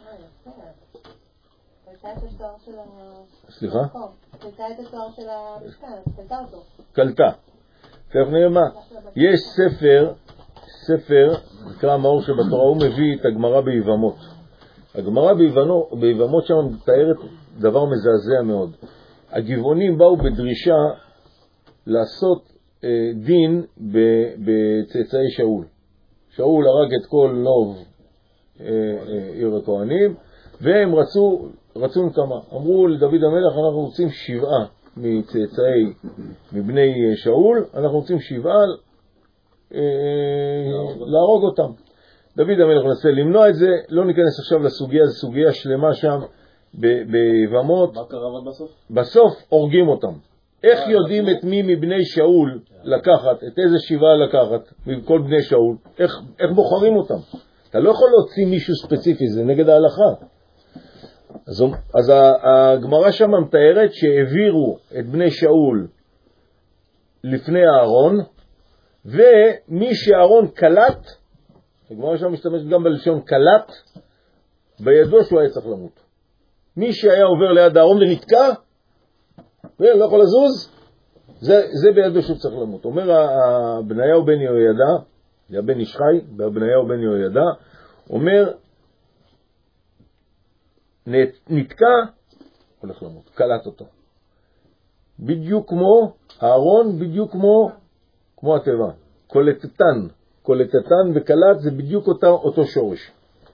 סליחה? קלטה את התואר של המשכן, קלטה אותו. קלטה. תכף נראה מה. יש ספר, ספר, נקרא מאור שבתורה, הוא מביא את הגמרא ביבמות. הגמרא ביבמות שם מתארת דבר מזעזע מאוד. הגבעונים באו בדרישה לעשות אה, דין בצאצאי שאול. שאול הרג את כל לוב אה, אה, עיר הכהנים, והם רצו, רצו נקמה. אמרו לדוד המלך, אנחנו רוצים שבעה מצאצאי, מבני שאול, אנחנו רוצים שבעה אה, להרוג אותם. דוד המלך מנסה למנוע את זה, לא ניכנס עכשיו לסוגיה, זו סוגיה שלמה שם ביבמות. מה קרה בסוף? בסוף הורגים אותם. איך יודעים את מי מבני שאול לקחת, את איזה שבעה לקחת, מכל בני שאול? איך, איך בוחרים אותם? אתה לא יכול להוציא מישהו ספציפי, זה נגד ההלכה. אז, אז הגמרא שם מתארת שהעבירו את בני שאול לפני הארון, ומי שהארון קלט, הגמרא שם משתמשת גם בלשון קלט, בידוע שהוא היה צריך למות. מי שהיה עובר ליד הארון ונתקע, ולא יכול לזוז, זה, זה בידוע שהוא צריך למות. אומר בניהו בן יהוידע, זה בן איש חי, בניהו בן יהוידע, אומר, נתקע, הולך למות, קלט אותו. בדיוק כמו הארון, בדיוק כמו, כמו הטבע. קולטתן, קולטתן וקלט זה בדיוק אותה, אותו שורש.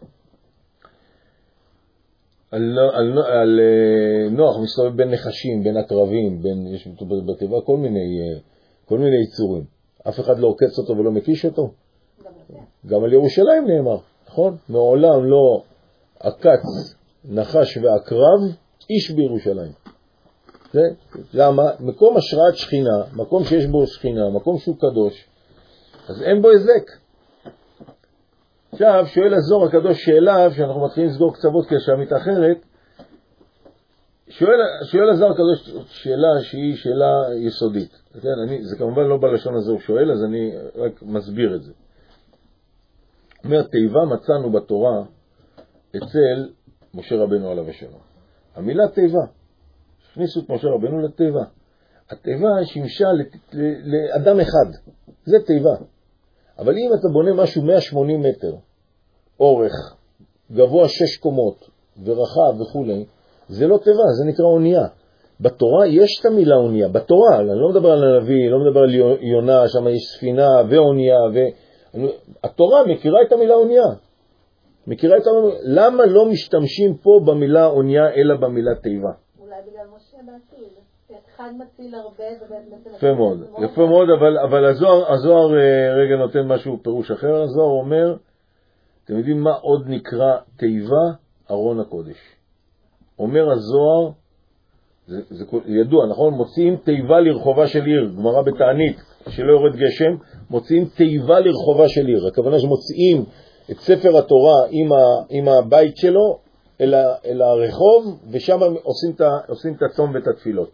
על, על, על נוח מסתובב בין נחשים, בין הקרבים, בין, יש בטבע כל מיני, כל מיני יצורים. אף אחד לא עוקץ אותו ולא מקיש אותו. גם על ירושלים נאמר, נכון? מעולם לא עקץ נחש ועקרב איש בירושלים. זה, למה? מקום השראת שכינה, מקום שיש בו שכינה, מקום שהוא קדוש, אז אין בו הזק. עכשיו שואל הזוהר הקדוש שאלה, שאנחנו מתחילים לסגור קצוות כשעה מתאחרת, שואל, שואל הזוהר הקדוש שאלה שהיא שאלה יסודית. כן, אני, זה כמובן לא בלשון הזה הוא שואל, אז אני רק מסביר את זה. אומר, תיבה מצאנו בתורה אצל משה רבנו עליו השלום. המילה תיבה, הכניסו את משה רבנו לתיבה. התיבה שימשה לאדם אחד, זה תיבה. אבל אם אתה בונה משהו מאה ושמונים מטר, אורך, גבוה שש קומות, ורחב וכו', זה לא תיבה, זה נקרא אונייה. בתורה יש את המילה אונייה, בתורה, אני לא מדבר על הנביא, לא מדבר על יונה, שם יש ספינה ואונייה, ו... התורה מכירה את המילה אונייה. מכירה את המילה, למה לא משתמשים פה במילה אונייה, אלא במילה תיבה? אולי בגלל משה בעתיד. אחד מציל הרבה ובאמת... יפה מאוד, יפה מאוד, אבל, אבל הזוהר, הזוהר רגע נותן משהו פירוש אחר. הזוהר אומר, אתם יודעים מה עוד נקרא תיבה? ארון הקודש. אומר הזוהר, זה, זה ידוע, נכון? מוציאים תיבה לרחובה של עיר, גמרא בתענית, שלא יורד גשם, מוציאים תיבה לרחובה של עיר. הכוונה שמוציאים את ספר התורה עם, ה, עם הבית שלו אל, ה, אל הרחוב, ושם עושים, ת, עושים את הצום ואת התפילות.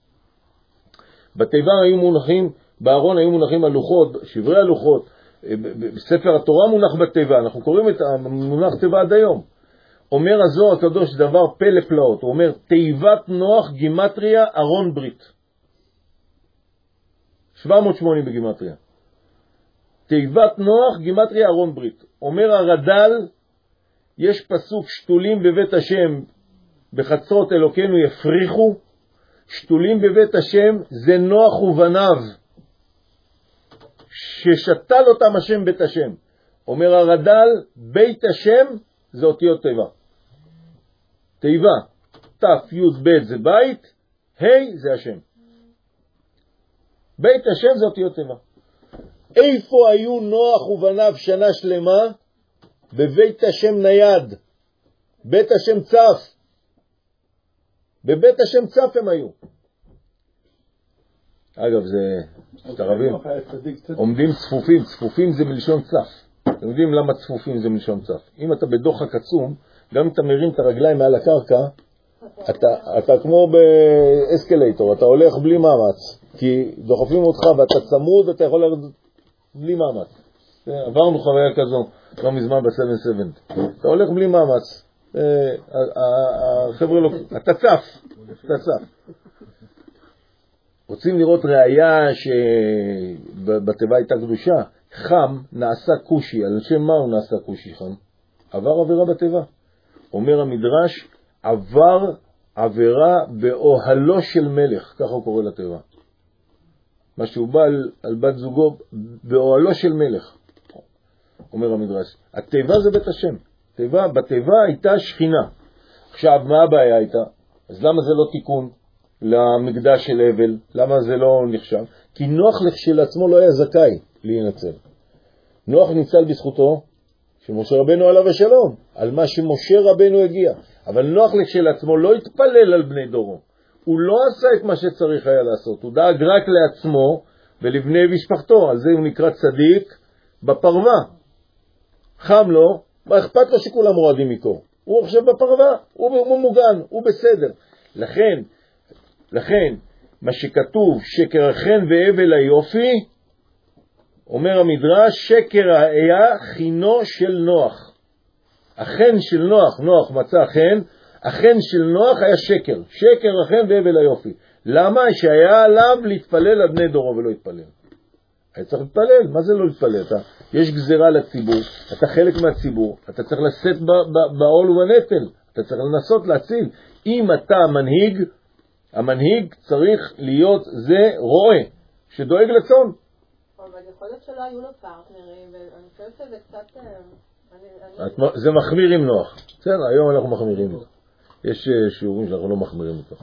בתיבה היו מונחים, בארון היו מונחים הלוחות, שברי הלוחות, בספר התורה מונח בתיבה, אנחנו קוראים את המונח תיבה עד היום. אומר הזוהר הקדוש דבר פלא פלאות, הוא אומר תיבת נוח גימטריה ארון ברית. שבע מאות ושמונים בגימטריה. תיבת נוח גימטריה ארון ברית. אומר הרד"ל, יש פסוק שתולים בבית השם בחצרות אלוקינו יפריחו, שתולים בבית השם זה נוח ובניו, ששתל אותם השם בית השם. אומר הרד"ל, בית השם זה אותיות תיבה. תיבה, ת' י' ב' זה בית, ה' זה השם. בית השם זה אותיות תיבה. איפה היו נוח ובניו שנה שלמה? בבית השם נייד. בית השם צף. בבית השם צף הם היו. אגב, זה ערבים. עומדים צפופים. צפופים זה מלשון צף. אתם יודעים למה צפופים זה מלשון צף? אם אתה בדוחק עצום, גם אם אתה מרים את הרגליים מעל הקרקע, אתה, אתה כמו באסקלייטור, אתה הולך בלי מאמץ. כי דוחפים אותך ואתה צמוד ואתה יכול לרדת בלי מאמץ. עברנו חוויה כזו, לא מזמן ב-שבע שבעים. אתה הולך בלי מאמץ. החבר'ה לא... אתה צף. אתה צף. רוצים לראות ראייה שבטבע הייתה קדושה. חם נעשה קושי. על שם מה הוא נעשה קושי חם? עבר עבירה בטבע. אומר המדרש, עבר עבירה באוהלו של מלך. ככה הוא קורא לטבע. מה שהוא בא על, על בת זוגו באוהלו של מלך. אומר המדרש. הטבע זה בית השם. טבע, בטבע הייתה שכינה. עכשיו, מה הבעיה הייתה? אז למה זה לא תיקון למקדש של הבל? למה זה לא נחשב? כי נוח כשלעצמו לא היה זכאי להינצל. נוח ניצל בזכותו של משה רבנו עליו השלום, על מה שמשה רבנו הגיע. אבל נוח כשלעצמו לא התפלל על בני דורו. הוא לא עשה את מה שצריך היה לעשות. הוא דאג רק לעצמו ולבני משפחתו. על זה הוא נקרא צדיק בפרווה. חם לו, מה אכפת לו שכולם רועדים מקור? הוא עכשיו בפרווה, הוא, הוא מוגן, הוא בסדר. לכן, לכן, מה שכתוב, שקר החן והבל היופי, אומר המדרש, שקר היה חינו של נוח. החן של נוח, נוח מצא חן, החן של נוח היה שקר. שקר החן והבל היופי. למה? שהיה עליו להתפלל על בני דורו ולא להתפלל. היה צריך להתפלל. מה זה לא להתפלל? אתה, יש גזירה לציבור, אתה חלק מהציבור, אתה צריך לשאת בעול ובנטל, אתה צריך לנסות להציל. אם אתה מנהיג, המנהיג צריך להיות זה רועה, שדואג לצאן. אבל יכול להיות שלא היו לו פרטנרים, ואני חושבת שזה קצת... זה מחמיר עם נוח. בסדר, היום אנחנו מחמירים איתו. יש שיעורים שאנחנו לא מחמירים איתו.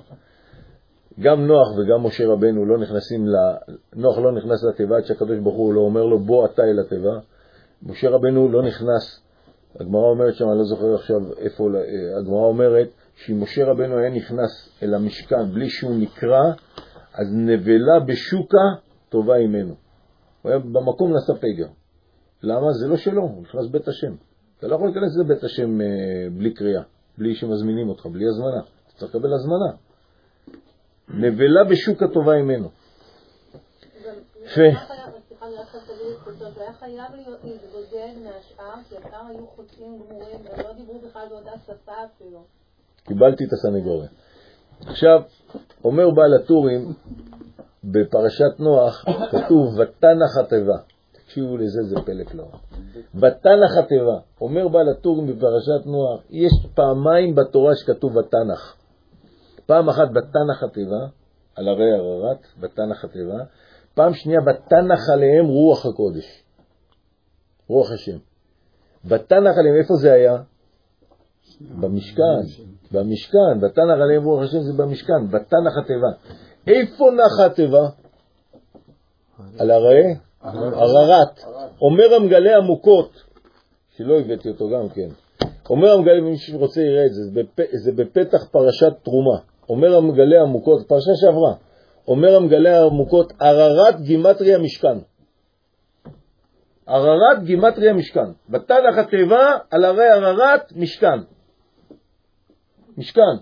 גם נוח וגם משה רבנו לא נכנסים, נוח לא נכנס לטבע עד שהקדוש ברוך הוא לא אומר לו בוא אתה אל הטבע. משה רבנו לא נכנס. הגמרא אומרת שם, אני לא זוכר עכשיו איפה, הגמרא אומרת שאם משה רבנו היה נכנס אל המשכן בלי שהוא נקרא, אז נבלה בשוקה טובה ממנו. הוא היה במקום נשא פגר. למה? זה לא שלו, הוא נכנס בית השם. אתה לא יכול להיכנס לבית השם בלי קריאה, בלי שמזמינים אותך, בלי הזמנה. אתה צריך לקבל הזמנה. נבלה בשוקה טובה ממנו. זה היה חייב להתבודד מהשאר, כי השאר היו חוצים גמורים, הם לא דיברו בכלל באותה שפה אפילו. קיבלתי את הסנגוריה. עכשיו, אומר בעל הטורים, בפרשת נוח, כתוב ותנח הטבע. תקשיבו לזה, זה פלא פלא. ותנח הטבע. אומר בעל הטורים בפרשת נוח, יש פעמיים בתורה שכתוב ותנח. פעם אחת ותנח הטבע, על הרי הררת, ותנח הטבע. פעם שנייה, ותנח עליהם רוח הקודש. רוח השם. ותנח עליהם, איפה זה היה? במשכן. במשכן. ותנח עליהם רוח השם, זה במשכן. ותנח הטבע. איפה נחה הטבע? על הרי? הררת. אומר המגלה עמוקות, שלא הבאתי אותו גם כן. אומר המגלה, מי שרוצה יראה את זה, זה בפתח פרשת תרומה. אומר המגלה עמוקות, פרשה שעברה. אומר המגלה עמוקות, הררת גימטריה משכן. הררת גימטריה משכן. ותנח הטבע על הרי הררת משכן. משכן.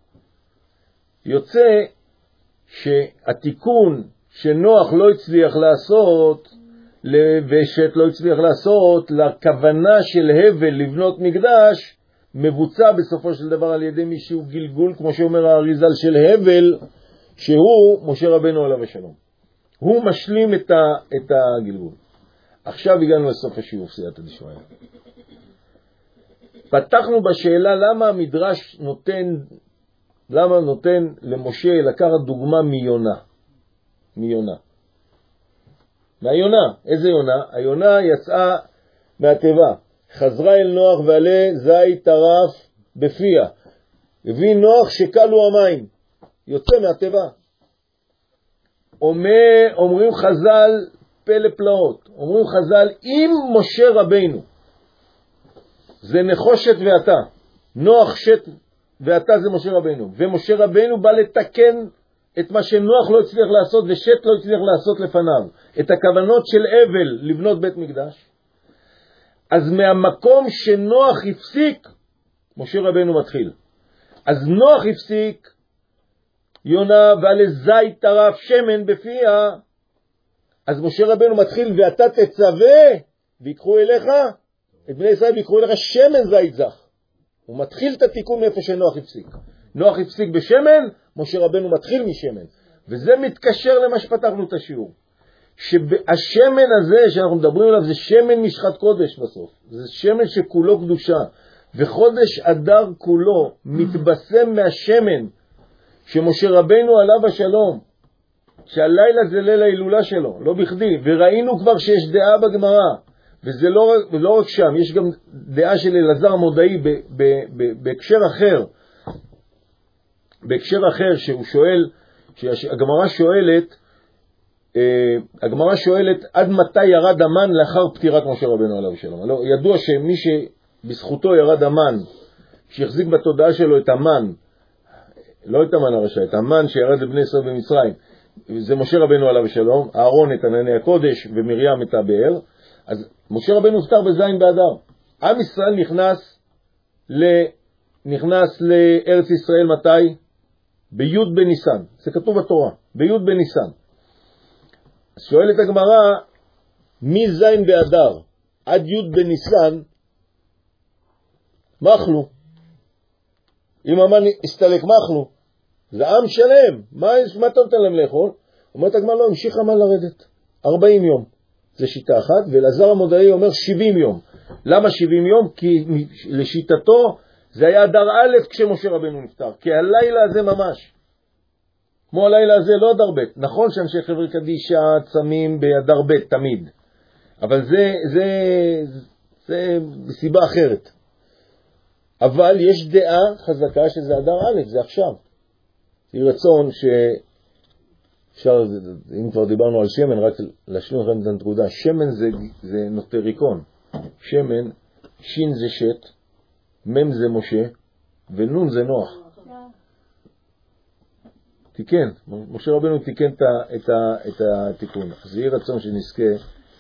יוצא שהתיקון שנוח לא הצליח לעשות, ושת לא הצליח לעשות, לכוונה של הבל לבנות מקדש, מבוצע בסופו של דבר על ידי מישהו גלגול, כמו שאומר האריזל של הבל, שהוא משה רבנו עליו השלום. הוא משלים את, ה, את הגלגול. עכשיו הגענו לסוף השיעור, סייעתא דשמיא. פתחנו בשאלה למה המדרש נותן, למה נותן למשה לקחת דוגמה מיונה. מיונה. מהיונה. איזה יונה? היונה יצאה מהטבע. חזרה אל נוח ועלה זית טרף בפיה. הביא נוח שקלו המים. יוצא מהטבע. אומר, אומרים חז"ל פלא פלאות. אומרים חז"ל, אם משה רבנו זה נחושת ואתה, נוח שת ואתה זה משה רבנו, ומשה רבנו בא לתקן את מה שנוח לא הצליח לעשות ושת לא הצליח לעשות לפניו, את הכוונות של הבל לבנות בית מקדש, אז מהמקום שנוח הפסיק, משה רבנו מתחיל. אז נוח הפסיק, יונה ועל זית טרף שמן בפיה, אז משה רבנו מתחיל ואתה תצווה ויקחו אליך, את בני ישראל ויקחו אליך שמן זית זך. הוא מתחיל את התיקון מאיפה שנוח הפסיק. נוח הפסיק בשמן, משה רבנו מתחיל משמן. וזה מתקשר למה שפתחנו את השיעור. שהשמן הזה שאנחנו מדברים עליו זה שמן משחת קודש בסוף. זה שמן שכולו קדושה. וחודש אדר כולו מתבשם מהשמן שמשה רבנו עליו השלום. שהלילה זה ליל ההילולה שלו, לא בכדי. וראינו כבר שיש דעה בגמרא. וזה לא, לא רק שם, יש גם דעה של אלעזר המודעי בהקשר אחר. בהקשר אחר שהוא שואל, שהגמרא שואלת, הגמרא שואלת עד מתי ירד המן לאחר פטירת משה רבנו עליו שלום. לא, ידוע שמי שבזכותו ירד המן, שהחזיק בתודעה שלו את המן, לא את המן הרשע, את המן שירד לבני ישראל במצרים, זה משה רבנו עליו שלום, אהרון את ענני הקודש ומרים את הבאר. אז משה רבנו נפטר בזין באדר. עם ישראל נכנס ל... נכנס לארץ ישראל מתי? בי' בניסן. זה כתוב בתורה, בי' בניסן. שואלת הגמרא, מי זין באדר עד י' בניסן מחלו? אם המן הסתלק מחלו, זה עם שלם. מה, מה אתה נותן להם לאכול? אומרת הגמרא, לא, המשיך המן לרדת. ארבעים יום. זה שיטה אחת, ואלעזר המודעי אומר שבעים יום. למה שבעים יום? כי לשיטתו זה היה אדר א' כשמשה רבנו נפטר. כי הלילה הזה ממש. כמו הלילה הזה לא אדר ב'. נכון שאנשי חברי קדישה צמים באדר ב' תמיד. אבל זה, זה, זה סיבה אחרת. אבל יש דעה חזקה שזה אדר א', זה עכשיו. זה רצון ש... אפשר, אם כבר דיברנו על שמן, רק להשלים לכם את הנקודה. שמן זה, זה נוטריקון. שמן, שין זה שט, מם זה משה, ונון זה נוח. תיקן. משה רבנו תיקן את, את, את התיקון. אז יהיה רצון שנזכה,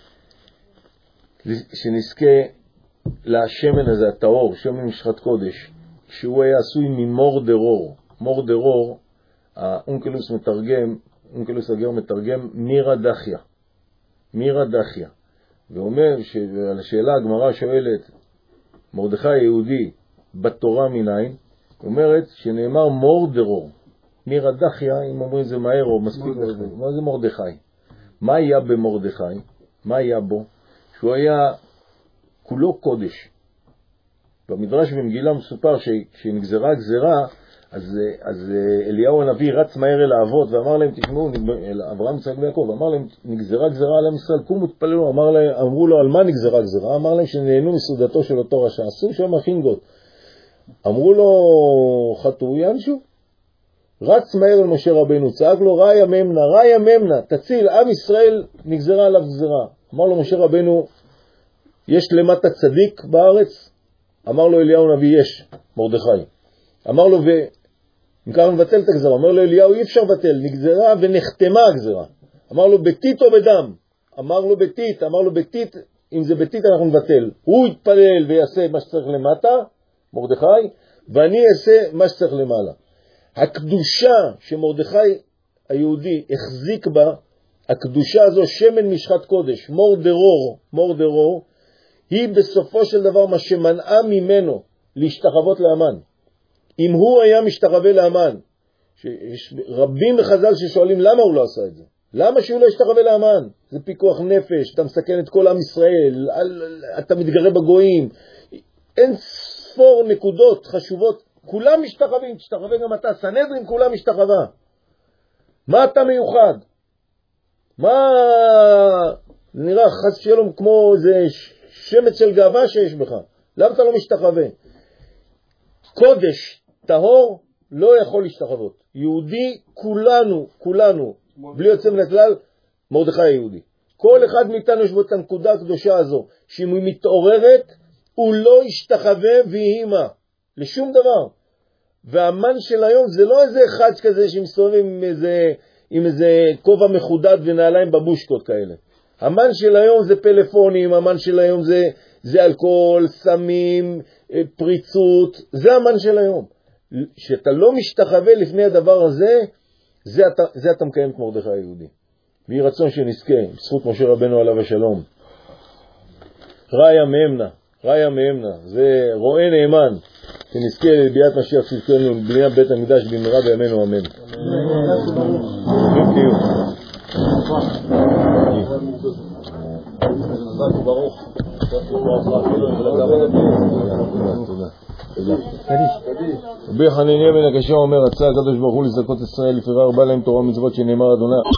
שנזכה לשמן הזה, הטהור, שמן משחת קודש, שהוא היה עשוי ממור דרור. מור דרור, האונקלוס מתרגם, אונקלוס הגר מתרגם מירה דחיה. מירה דחיה. ואומר שעל השאלה הגמרא שואלת, מרדכי היהודי בתורה מניין, אומרת שנאמר מור דרור. מירה דחיה, אם אומרים זה מהר או מספיק, מה זה מרדכי? מה היה במרדכי? מה היה בו? שהוא היה כולו קודש. במדרש במגילה מסופר שכשנגזרה גזרה, אז, אז אליהו הנביא רץ מהר אל האבות ואמר להם, תשמעו, אברהם יצחק ויעקב, אמר להם, נגזרה גזרה על עם ישראל, קומו תפללו, אמר להם, אמרו לו, על מה נגזרה גזרה? אמר להם שנהנו מסעודתו של אותו רשע, עשו שם חינגות. אמרו לו, חטאו ינשו? רץ מהר אל משה רבנו, צעק לו, ראיה ממנה, ראיה ממנה, תציל, עם ישראל נגזרה עליו גזרה. אמר לו משה רבנו, יש למטה צדיק בארץ? אמר לו אליהו הנביא, יש, מרדכי. אמר לו, אם ככה מבטל את הגזרה, אמר לו אליהו, אי אפשר בטל, נגזרה ונחתמה הגזרה. אמר לו, ביתית או בדם? אמר לו, ביתית, אמר לו, ביתית, אם זה ביתית אנחנו נבטל. הוא יתפלל ויעשה מה שצריך למטה, מרדכי, ואני אעשה מה שצריך למעלה. הקדושה שמרדכי היהודי החזיק בה, הקדושה הזו, שמן משחת קודש, מור דרור, מור דרור, היא בסופו של דבר מה שמנעה ממנו להשתחוות לאמן. אם הוא היה משתחווה לאמן, יש רבים בחז"ל ששואלים למה הוא לא עשה את זה. למה שהוא לא ישתחווה לאמן? זה פיקוח נפש, אתה מסכן את כל עם ישראל, אתה מתגרה בגויים. אין ספור נקודות חשובות, כולם משתחווים, תשתחווה גם אתה, סנהדרין כולם משתחווה. מה אתה מיוחד? מה נראה חס שלום כמו איזה שמץ של גאווה שיש בך? למה אתה לא משתחווה? קודש, טהור, לא יכול להשתחוות. יהודי, כולנו, כולנו, בלי יוצא מן הכלל, מרדכי היהודי. כל אחד מאיתנו יש בו את הנקודה הקדושה הזו, שאם היא מתעוררת, הוא לא ישתחווה ויהימה, לשום דבר. והמן של היום זה לא איזה אחד כזה שמסתובב עם איזה, עם איזה כובע מחודד ונעליים בבושקות כאלה. המן של היום זה פלאפונים, המן של היום זה, זה אלכוהול, סמים, פריצות, זה המן של היום. שאתה לא משתחווה לפני הדבר הזה, זה אתה, זה אתה מקיים את מרדכי היהודי. ויהי רצון שנזכה, בזכות משה רבנו עליו השלום, רעיה מאמנה, רעיה מאמנה, זה רואה נאמן, שנזכה לביאת משיח צדקנו, בניית בית המקדש במהרה בימינו אמן. ברוך. רבי חנניה בן הקשה אומר, רצה הקדוש ברוך הוא לזכות ישראל לפרר בא להם תורה ומצוות שנאמר אדוני